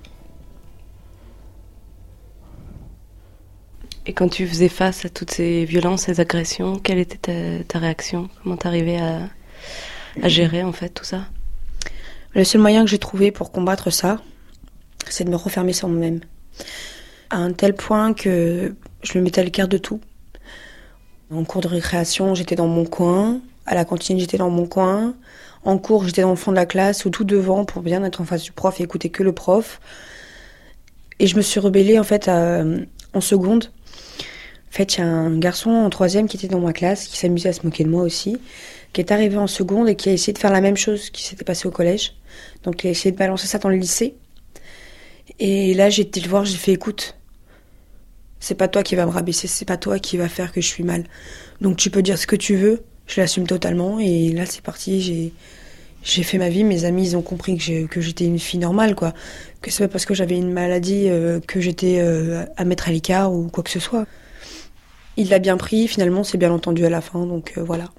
Et quand tu faisais face à toutes ces violences, ces agressions, quelle était ta, ta réaction? Comment t'arrivais à, à gérer en fait tout ça? Le seul moyen que j'ai trouvé pour combattre ça, c'est de me refermer sur moi-même. À un tel point que je me mettais à l'écart de tout. En cours de récréation, j'étais dans mon coin. À la cantine, j'étais dans mon coin. En cours, j'étais dans le fond de la classe ou tout devant pour bien être en face du prof et écouter que le prof. Et je me suis rebellée en fait à, en seconde. En fait, il y a un garçon en troisième qui était dans ma classe, qui s'amusait à se moquer de moi aussi, qui est arrivé en seconde et qui a essayé de faire la même chose qui s'était passé au collège. Donc, il a essayé de balancer ça dans le lycée. Et là, j'ai été le voir, j'ai fait, écoute, c'est pas toi qui va me rabaisser, c'est pas toi qui va faire que je suis mal. Donc, tu peux dire ce que tu veux, je l'assume totalement. Et là, c'est parti, j'ai, j'ai fait ma vie. Mes amis, ils ont compris que, j'ai, que j'étais une fille normale, quoi. Que c'est pas parce que j'avais une maladie euh, que j'étais euh, à mettre à l'écart ou quoi que ce soit. Il l'a bien pris, finalement, c'est bien entendu à la fin, donc euh, voilà.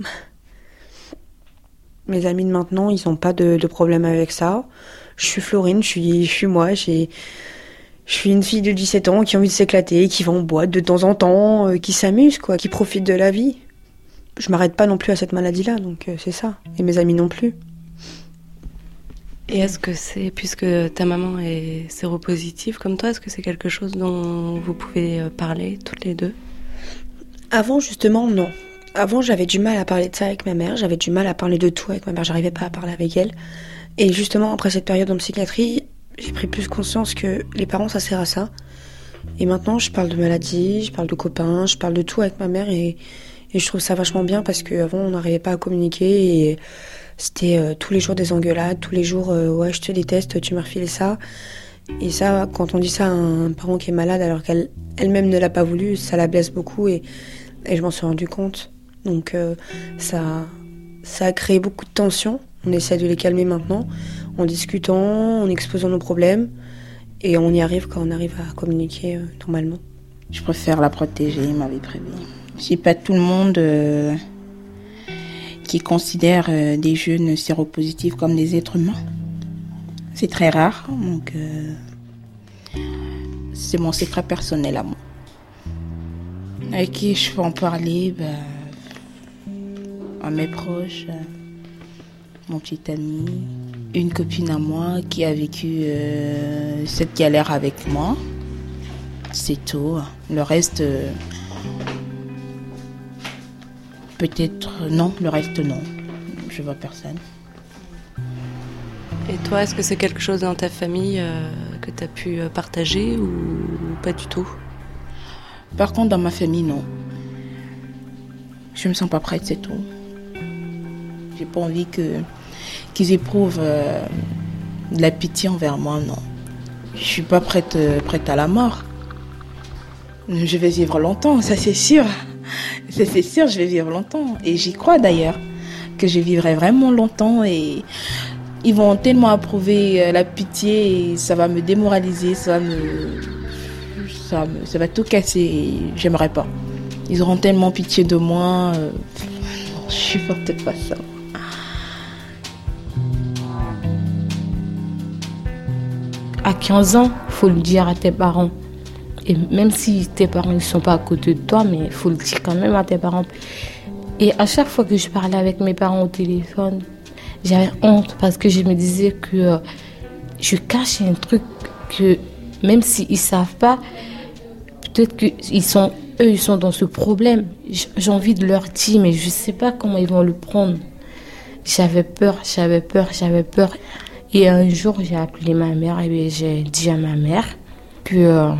Mes amis de maintenant, ils n'ont pas de, de problème avec ça. Je suis Florine, je suis, je suis moi, j'ai, je suis une fille de dix-sept ans qui a envie de s'éclater, qui va en boîte de temps en temps, euh, qui s'amuse, quoi, qui profite de la vie. Je m'arrête pas non plus à cette maladie-là, donc euh, c'est ça. Et mes amis non plus. Et est-ce que c'est, puisque ta maman est séropositive comme toi, est-ce que c'est quelque chose dont vous pouvez parler toutes les deux? Avant, justement, non. Avant, j'avais du mal à parler de ça avec ma mère. J'avais du mal à parler de tout avec ma mère. J'arrivais pas à parler avec elle. Et justement, après cette période en psychiatrie, j'ai pris plus conscience que les parents, ça sert à ça. Et maintenant, je parle de maladie, je parle de copains, je parle de tout avec ma mère. Et, et je trouve ça vachement bien parce qu'avant, on n'arrivait pas à communiquer. Et c'était euh, tous les jours des engueulades, tous les jours, euh, ouais, je te déteste, tu m'as refilé ça. Et ça, quand on dit ça à un parent qui est malade alors qu'elle elle-même ne l'a pas voulu, ça la blesse beaucoup. Et, et je m'en suis rendu compte. Donc euh, ça, ça a créé beaucoup de tensions. On essaie de les calmer maintenant, en discutant, en exposant nos problèmes. Et on y arrive quand on arrive à communiquer euh, normalement. Je préfère la protéger, ma vie privée. C'est pas tout le monde euh, qui considère euh, des jeunes séropositifs comme des êtres humains. C'est très rare, donc euh, c'est mon secret personnel à moi. Avec qui je peux en parler, bah, à mes proches, mon petit ami, une copine à moi qui a vécu euh, cette galère avec moi. C'est tout. Le reste, euh, peut-être non, le reste non. Je vois personne. Et toi, est-ce que c'est quelque chose dans ta famille euh, que tu as pu partager ou pas du tout? Par contre, dans ma famille, non. Je me sens pas prête, c'est tout. J'ai pas envie que, qu'ils éprouvent euh, de la pitié envers moi, non. Je suis pas prête, euh, prête à la mort. Je vais vivre longtemps, ça c'est sûr. Ça c'est sûr, je vais vivre longtemps. Et j'y crois d'ailleurs, que je vivrai vraiment longtemps. Et ils vont tellement approuver la pitié et ça va me démoraliser, ça va me... Ça, me, ça va tout casser et j'aimerais pas. Ils auront tellement pitié de moi. Euh, non, je supporte pas ça. À quinze ans, faut le dire à tes parents. Et même si tes parents ne sont pas à côté de toi, mais il faut le dire quand même à tes parents. Et à chaque fois que je parlais avec mes parents au téléphone, j'avais honte parce que je me disais que euh, je cachais un truc que même s'ils ne savent pas, peut-être qu'ils sont, eux, ils sont dans ce problème. J'ai envie de leur dire, mais je ne sais pas comment ils vont le prendre. J'avais peur, j'avais peur, j'avais peur. Et un jour, j'ai appelé ma mère et j'ai dit à ma mère que euh,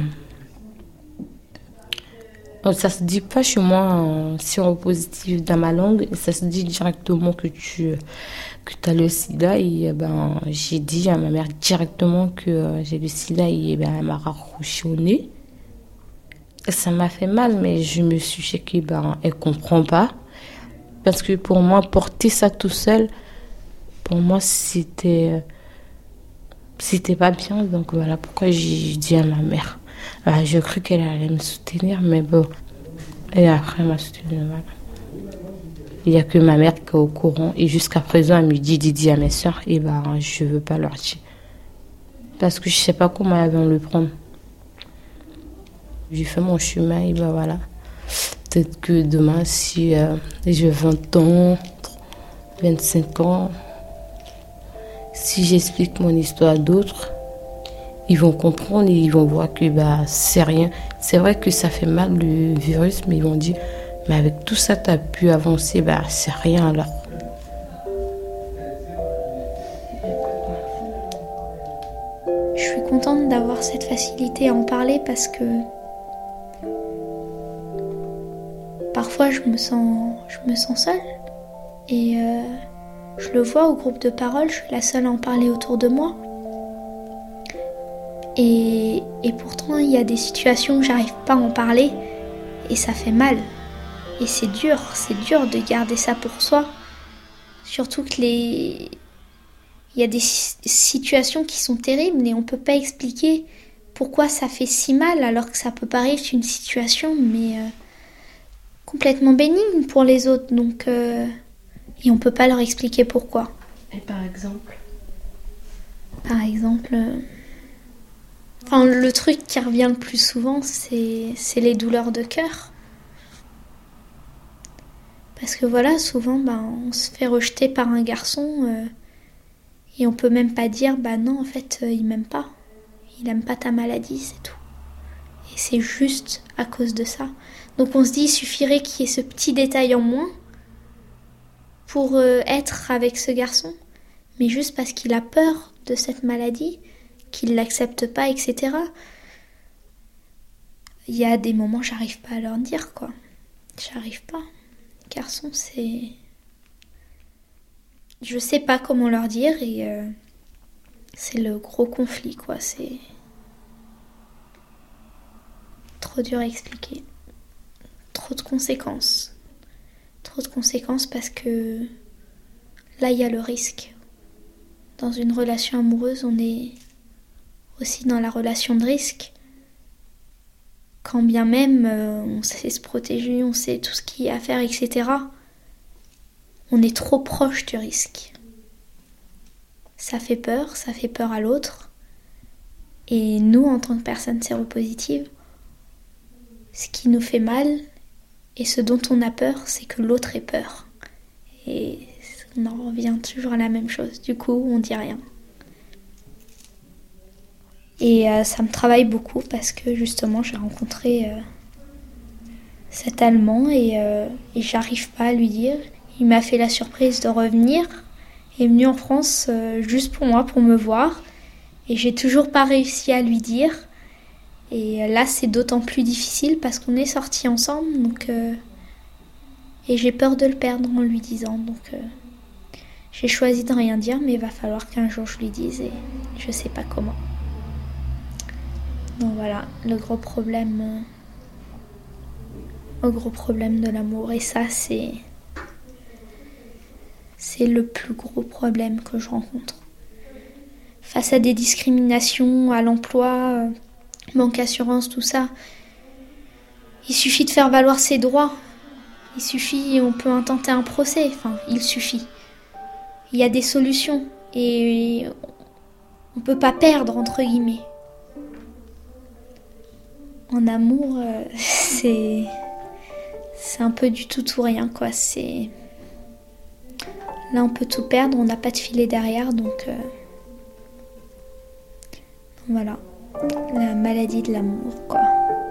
ça ne se dit pas chez moi en séropositif dans ma langue, ça se dit directement que tu que as le sida. Et ben, j'ai dit à ma mère directement que euh, j'ai le sida et ben, elle m'a raccroché au nez. Ça m'a fait mal, mais je me suis dit qu'elle ben, ne comprend pas. Parce que pour moi, porter ça tout seul, pour moi, c'était, c'était pas bien. Donc voilà pourquoi j'ai dit à ma mère. Alors, je cru qu'elle allait me soutenir, mais bon. Et après, elle m'a soutenue. Voilà. Il n'y a que ma mère qui est au courant. Et jusqu'à présent, elle me dit, dis, dis à mes soeurs, et ben, je ne veux pas leur dire. Parce que je ne sais pas comment elles vont le prendre. J'ai fait mon chemin et ben voilà. Peut-être que demain, si euh, j'ai vingt ans, vingt-cinq ans, si j'explique mon histoire à d'autres, ils vont comprendre et ils vont voir que bah, c'est rien. C'est vrai que ça fait mal le virus, mais ils vont dire, mais avec tout ça, tu as pu avancer, bah, c'est rien alors. Je suis contente d'avoir cette facilité à en parler parce que parfois je me sens, je me sens seule et euh, je le vois au groupe de parole, je suis la seule à en parler autour de moi. Et, et pourtant, il y a des situations où j'arrive pas à en parler et ça fait mal. Et c'est dur, c'est dur de garder ça pour soi. Surtout que les... il y a des situations qui sont terribles et on peut pas expliquer pourquoi ça fait si mal alors que ça peut paraître une situation mais euh, complètement bénigne pour les autres. Donc, euh, et on peut pas leur expliquer pourquoi. Et par exemple Par exemple... Euh... Enfin, le truc qui revient le plus souvent, c'est, c'est les douleurs de cœur. Parce que voilà, souvent, bah, on se fait rejeter par un garçon euh, et on peut même pas dire, bah non, en fait, euh, il m'aime pas. Il aime pas ta maladie, c'est tout. Et c'est juste à cause de ça. Donc on se dit, il suffirait qu'il y ait ce petit détail en moins pour euh, être avec ce garçon. mais juste parce qu'il a peur de cette maladie, qu'il ne l'accepte pas, et cetera. Il y a des moments, j'arrive pas à leur dire, quoi. J'arrive pas. Garçon, c'est... Je sais pas comment leur dire et euh, c'est le gros conflit, quoi. C'est trop dur à expliquer. Trop de conséquences. Trop de conséquences parce que là, il y a le risque. Dans une relation amoureuse, on est aussi dans la relation de risque. Quand bien même euh, on sait se protéger, on sait tout ce qu'il y a à faire, et cetera, on est trop proche du risque. Ça fait peur, ça fait peur à l'autre. Et nous, en tant que personnes séropositives, ce qui nous fait mal et ce dont on a peur, c'est que l'autre ait peur. Et on en revient toujours à la même chose. Du coup, on dit rien. Et euh, ça me travaille beaucoup parce que justement j'ai rencontré euh, cet Allemand et, euh, et j'arrive pas à lui dire. Il m'a fait la surprise de revenir. Il est venu en France euh, juste pour moi, pour me voir. Et j'ai toujours pas réussi à lui dire. Et là c'est d'autant plus difficile parce qu'on est sortis ensemble. Donc, euh, et j'ai peur de le perdre en lui disant. Donc euh, j'ai choisi de rien dire, mais il va falloir qu'un jour je lui dise et je sais pas comment. Donc voilà, le gros problème, euh, le gros problème de l'amour. Et ça, c'est, c'est le plus gros problème que je rencontre. Face à des discriminations, à l'emploi, euh, banque assurance, tout ça, il suffit de faire valoir ses droits. Il suffit, on peut intenter un procès. Enfin, il suffit. Il y a des solutions et on peut pas perdre, entre guillemets. En amour, euh, c'est c'est un peu du tout ou rien, quoi. C'est là on peut tout perdre, on n'a pas de filet derrière, donc euh... voilà, la maladie de l'amour, quoi.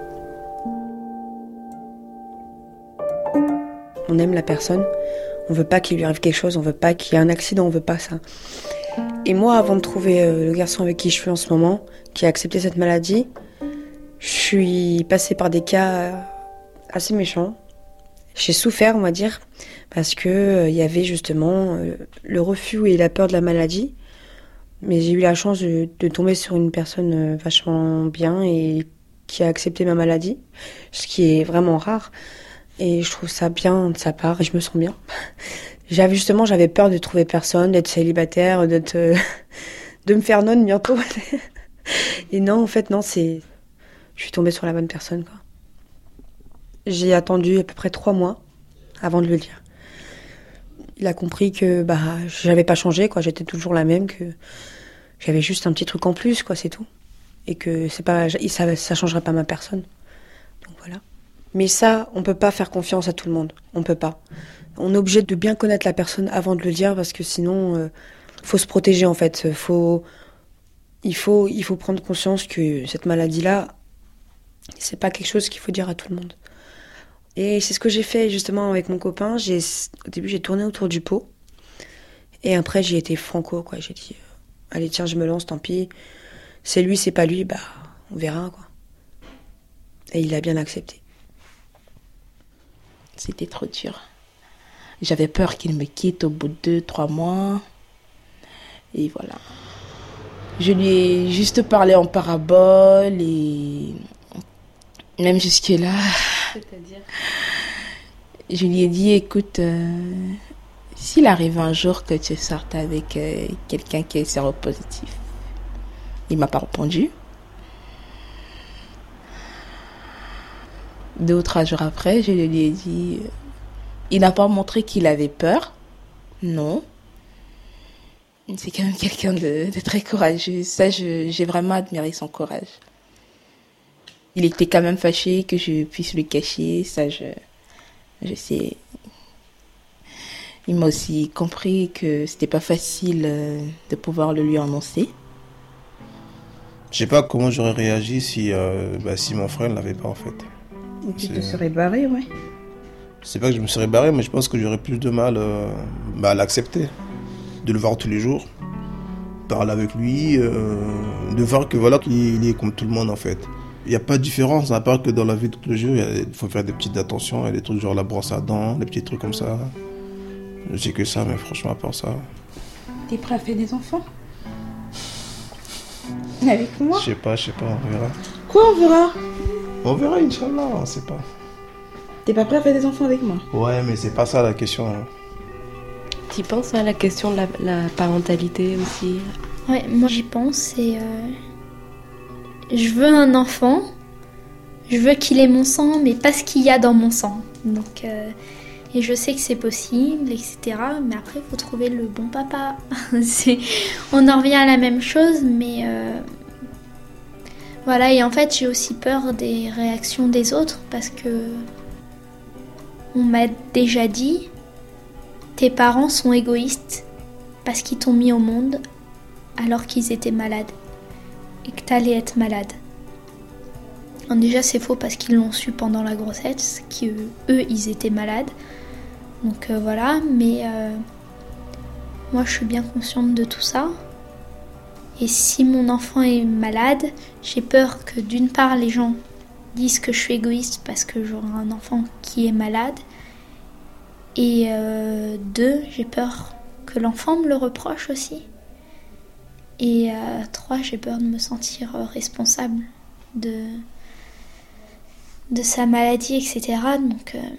On aime la personne, on veut pas qu'il lui arrive quelque chose, on veut pas qu'il y ait un accident, on veut pas ça. Et moi, avant de trouver euh, le garçon avec qui je suis en ce moment, qui a accepté cette maladie, je suis passée par des cas assez méchants. J'ai souffert, on va dire, parce que euh, il y avait justement euh, le refus et la peur de la maladie. Mais j'ai eu la chance de, de tomber sur une personne euh, vachement bien et qui a accepté ma maladie, ce qui est vraiment rare. Et je trouve ça bien de sa part et je me sens bien. J'avais justement, j'avais peur de trouver personne, d'être célibataire, d'être, euh, de me faire nonne bientôt. Et non, en fait, non, c'est... Je suis tombée sur la bonne personne, quoi. J'ai attendu à peu près trois mois avant de le dire. Il a compris que bah j'avais pas changé, quoi. J'étais toujours la même, que j'avais juste un petit truc en plus, quoi, c'est tout. Et que c'est pas, ça, ça changerait pas ma personne. Donc voilà. Mais ça, on peut pas faire confiance à tout le monde. On peut pas. On est obligé de bien connaître la personne avant de le dire parce que sinon, euh, faut se protéger en fait. Faut, il faut, il faut prendre conscience que cette maladie-là, c'est pas quelque chose qu'il faut dire à tout le monde. Et c'est ce que j'ai fait justement avec mon copain. J'ai, au début, j'ai tourné autour du pot. Et après, j'ai été franco, quoi. J'ai dit, euh, allez, tiens, je me lance, tant pis. C'est lui, c'est pas lui, bah, on verra, quoi. Et il a bien accepté. C'était trop dur. J'avais peur qu'il me quitte au bout de deux, trois mois. Et voilà. Je lui ai juste parlé en parabole et... Même jusque-là, c'est-à-dire, je lui ai dit, écoute, euh, s'il arrive un jour que tu sortes avec euh, quelqu'un qui est séropositif, il m'a pas répondu. Deux ou trois jours après, je lui ai dit, il n'a pas montré qu'il avait peur, non. C'est quand même quelqu'un de, de très courageux. Ça, je, j'ai vraiment admiré son courage. Il était quand même fâché que je puisse le cacher, ça je, je sais. Il m'a aussi compris que c'était pas facile de pouvoir le lui annoncer. Je sais pas comment j'aurais réagi si, euh, bah, si mon frère ne l'avait pas en fait. Ou tu te serais barré, ouais. C'est pas que je me serais barré, mais je pense que j'aurais plus de mal euh, bah, à l'accepter. de le voir tous les jours, parler avec lui, euh, de voir que voilà qu'il est comme tout le monde en fait. Il n'y a pas de différence, à part que dans la vie de tous les jours, il faut faire des petites attentions, il y a des trucs genre la brosse à dents, des petits trucs comme ça. Je sais que ça, mais franchement, à part ça... T'es prêt à faire des enfants? Avec moi? Je sais pas, je sais pas, on verra. Quoi, on verra? On verra, Inch'Allah, on sait pas. T'es pas prêt à faire des enfants avec moi? Ouais, mais c'est pas ça la question. Tu penses à la question de la, la parentalité aussi? Ouais, moi j'y pense et euh, je veux un enfant, je veux qu'il ait mon sang, mais pas ce qu'il y a dans mon sang. Donc, euh, et je sais que c'est possible, et cetera. Mais après, il faut trouver le bon papa. c'est, on en revient à la même chose, mais euh, voilà. Et en fait, j'ai aussi peur des réactions des autres parce que on m'a déjà dit, tes parents sont égoïstes parce qu'ils t'ont mis au monde alors qu'ils étaient malades et que t'allais être malade. Alors déjà c'est faux parce qu'ils l'ont su pendant la grossesse, qu'eux eux, ils étaient malades. Donc euh, voilà, mais euh, moi je suis bien consciente de tout ça. Et si mon enfant est malade, j'ai peur que d'une part les gens disent que je suis égoïste parce que j'aurai un enfant qui est malade. Et euh, deux, j'ai peur que l'enfant me le reproche aussi. Et euh, trois, j'ai peur de me sentir responsable de, de sa maladie, et cetera. Donc, euh,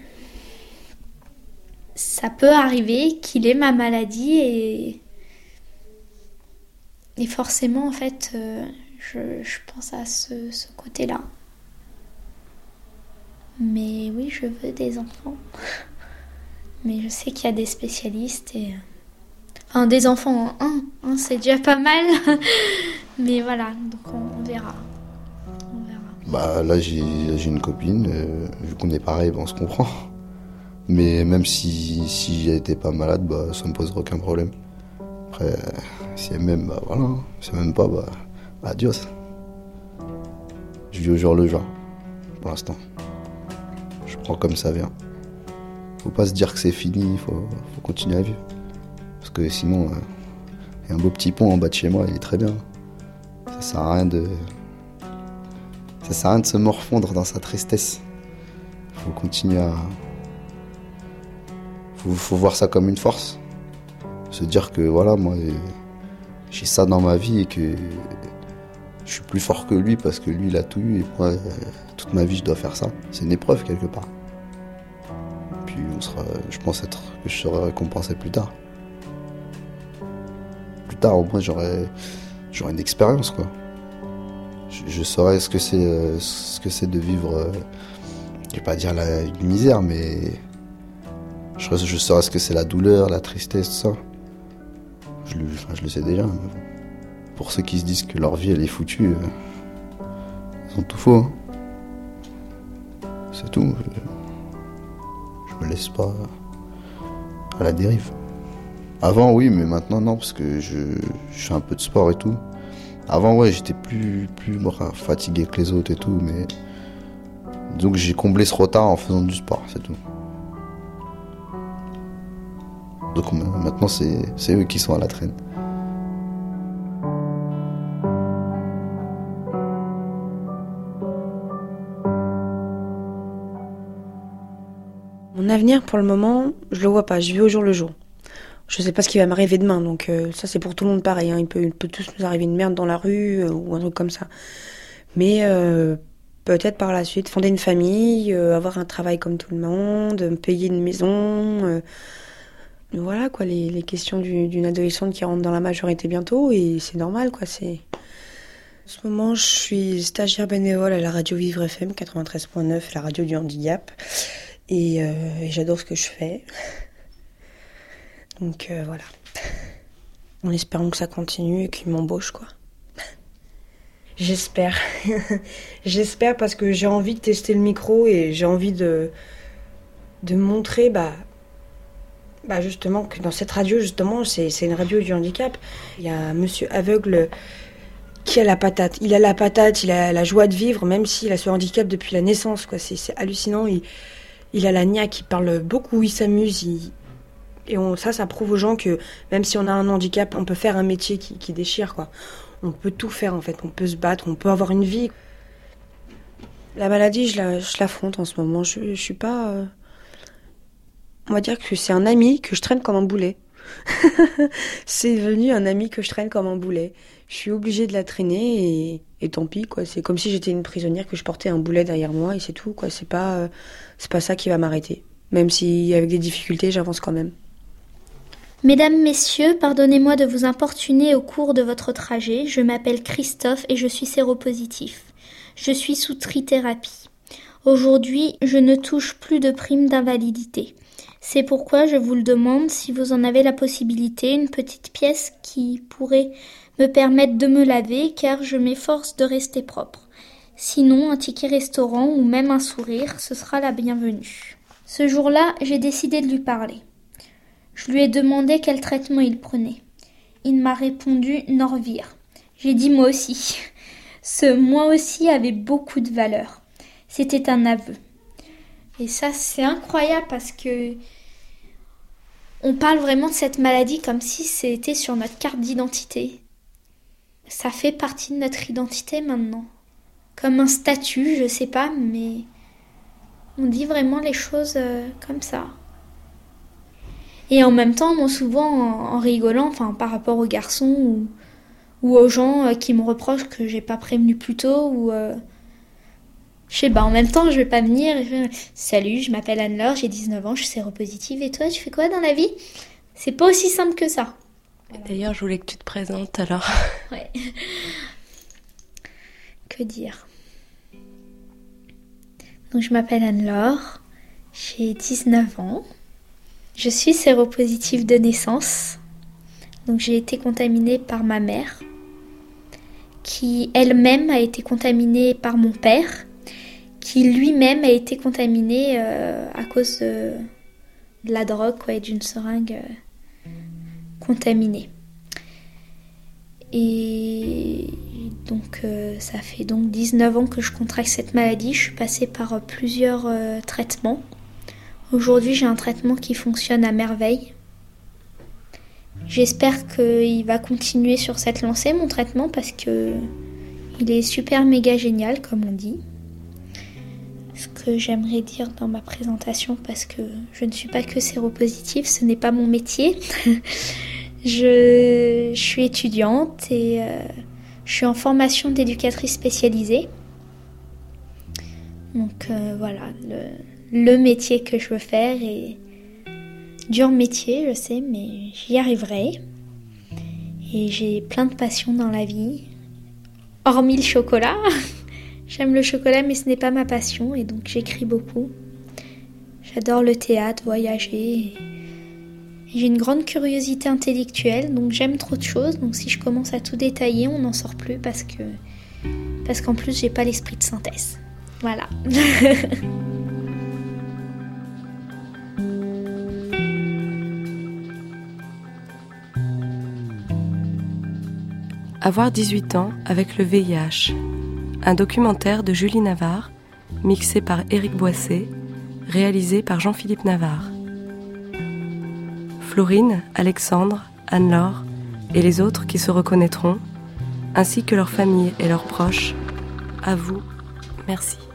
ça peut arriver qu'il ait ma maladie et, et forcément, en fait, euh, je, je pense à ce, ce côté-là. Mais oui, je veux des enfants. Mais je sais qu'il y a des spécialistes et... Enfin, des enfants, un, un c'est déjà pas mal. Mais voilà, donc on, on verra. On verra. Bah là, j'ai, j'ai une copine. Euh, vu qu'on est pareil, bah, on se comprend. Mais même si, si elle était pas malade, bah, ça me poserait aucun problème. Après, si elle m'aime, bah voilà. Si elle m'aime pas, bah, bah adios. Je vis au jour le jour, pour l'instant. Je prends comme ça vient. Faut pas se dire que c'est fini, faut, faut continuer à vivre. Parce que sinon, il euh, y a un beau petit pont en bas de chez moi, il est très bien. Ça sert à rien de... Ça sert à rien de se morfondre dans sa tristesse. Faut continuer à... Faut, faut voir ça comme une force. Se dire que voilà, moi, j'ai ça dans ma vie et que je suis plus fort que lui parce que lui, il a tout eu et moi, euh, toute ma vie, je dois faire ça. C'est une épreuve quelque part. Puis on sera, je pense être, que je serai récompensé plus tard. Plus tard, au moins, j'aurai, j'aurai une expérience, quoi. Je, je saurai ce que c'est, euh, ce que c'est de vivre, euh, je vais pas dire la, une misère, mais je, je saurai ce que c'est la douleur, la tristesse, tout ça. Je le, enfin, je le sais déjà. Pour ceux qui se disent que leur vie, elle est foutue, euh, ils ont tout faux. Hein. C'est tout. Je, Je me laisse pas à la dérive. Avant oui, mais maintenant non, parce que je, je fais un peu de sport et tout. Avant ouais, j'étais plus, plus fatigué que les autres et tout, mais donc j'ai comblé ce retard en faisant du sport, c'est tout. Donc maintenant c'est, c'est eux qui sont à la traîne. Mon avenir, pour le moment, je le vois pas. Je vis au jour le jour. Je sais pas ce qui va m'arriver demain, donc euh, ça c'est pour tout le monde pareil. Hein. Il peut, il peut tous nous arriver une merde dans la rue euh, ou un truc comme ça. Mais euh, peut-être par la suite fonder une famille, euh, avoir un travail comme tout le monde, me payer une maison. Euh, voilà quoi, les, les questions du, d'une adolescente qui rentre dans la majorité bientôt et c'est normal quoi. C'est... En ce moment, je suis stagiaire bénévole à la radio Vivre F M quatre-vingt-treize point neuf, la radio du handicap. Et, euh, et j'adore ce que je fais. Donc euh, voilà. En espérant que ça continue et qu'ils m'embauchent, quoi. J'espère. J'espère parce que j'ai envie de tester le micro et j'ai envie de, de montrer, bah, bah justement, que dans cette radio, justement, c'est, c'est une radio du handicap. Il y a un monsieur aveugle qui a la patate. Il a la patate, il a la joie de vivre, même s'il a ce handicap depuis la naissance, quoi. C'est, c'est hallucinant. Il, Il a la niaque, il parle beaucoup, il s'amuse, il... Et on, ça, ça prouve aux gens que même si on a un handicap, on peut faire un métier qui, qui déchire, quoi. On peut tout faire, en fait. On peut se battre, on peut avoir une vie. La maladie, je, la, je l'affronte en ce moment. Je, je suis pas... Euh... On va dire que c'est un ami que je traîne comme un boulet. C'est devenu un ami que je traîne comme un boulet. Je suis obligée de la traîner et, et tant pis, quoi. C'est comme si j'étais une prisonnière, que je portais un boulet derrière moi et c'est tout, quoi. C'est pas, euh, c'est pas ça qui va m'arrêter. Même si, avec des difficultés, j'avance quand même. Mesdames, messieurs, pardonnez-moi de vous importuner au cours de votre trajet. Je m'appelle Christophe et je suis séropositif. Je suis sous trithérapie. Aujourd'hui, je ne touche plus de prime d'invalidité. C'est pourquoi je vous le demande, si vous en avez la possibilité, une petite pièce qui pourrait me permettre de me laver, car je m'efforce de rester propre. Sinon, un ticket restaurant ou même un sourire, ce sera la bienvenue. Ce jour-là, j'ai décidé de lui parler. Je lui ai demandé quel traitement il prenait. Il m'a répondu Norvir. J'ai dit moi aussi. Ce moi aussi avait beaucoup de valeur. C'était un aveu. Et ça, c'est incroyable parce que on parle vraiment de cette maladie comme si c'était sur notre carte d'identité. Ça fait partie de notre identité maintenant. Comme un statut, je sais pas, mais on dit vraiment les choses euh, comme ça. Et en même temps, moi souvent, en, en rigolant, enfin par rapport aux garçons ou, ou aux gens euh, qui me reprochent que j'ai pas prévenu plus tôt ou... Euh, Je sais pas, en même temps, je vais pas venir et faire « Salut, je m'appelle Anne-Laure, j'ai dix-neuf ans, je suis séropositive. Et toi, tu fais quoi dans la vie ?» C'est pas aussi simple que ça. D'ailleurs, je voulais que tu te présentes alors. Ouais. Que dire ? Donc, je m'appelle Anne-Laure, j'ai dix-neuf ans. Je suis séropositive de naissance. Donc, j'ai été contaminée par ma mère, qui elle-même a été contaminée par mon père, qui lui-même a été contaminé euh, à cause de, de la drogue, quoi, et d'une seringue euh, contaminée. Et donc euh, ça fait donc dix-neuf ans que je contracte cette maladie. Je suis passée par euh, plusieurs euh, traitements. Aujourd'hui, j'ai un traitement qui fonctionne à merveille. J'espère qu'il va continuer sur cette lancée, mon traitement, parce que il est super méga génial, comme on dit. Ce que j'aimerais dire dans ma présentation, parce que je ne suis pas que séropositive, ce n'est pas mon métier. je, je suis étudiante et euh, je suis en formation d'éducatrice spécialisée. Donc euh, voilà, le, le métier que je veux faire est dur métier, je sais, mais j'y arriverai. Et j'ai plein de passions dans la vie, hormis le chocolat. J'aime le chocolat, mais ce n'est pas ma passion, et donc j'écris beaucoup. J'adore le théâtre, voyager. J'ai une grande curiosité intellectuelle, donc j'aime trop de choses. Donc si je commence à tout détailler, on n'en sort plus parce que parce qu'en plus, j'ai pas l'esprit de synthèse. Voilà. Avoir dix-huit ans avec le V I H. Un documentaire de Julie Navarre, mixé par Éric Boissé, réalisé par Jean-Philippe Navarre. Florine, Alexandre, Anne-Laure et les autres qui se reconnaîtront, ainsi que leurs familles et leurs proches, à vous, merci.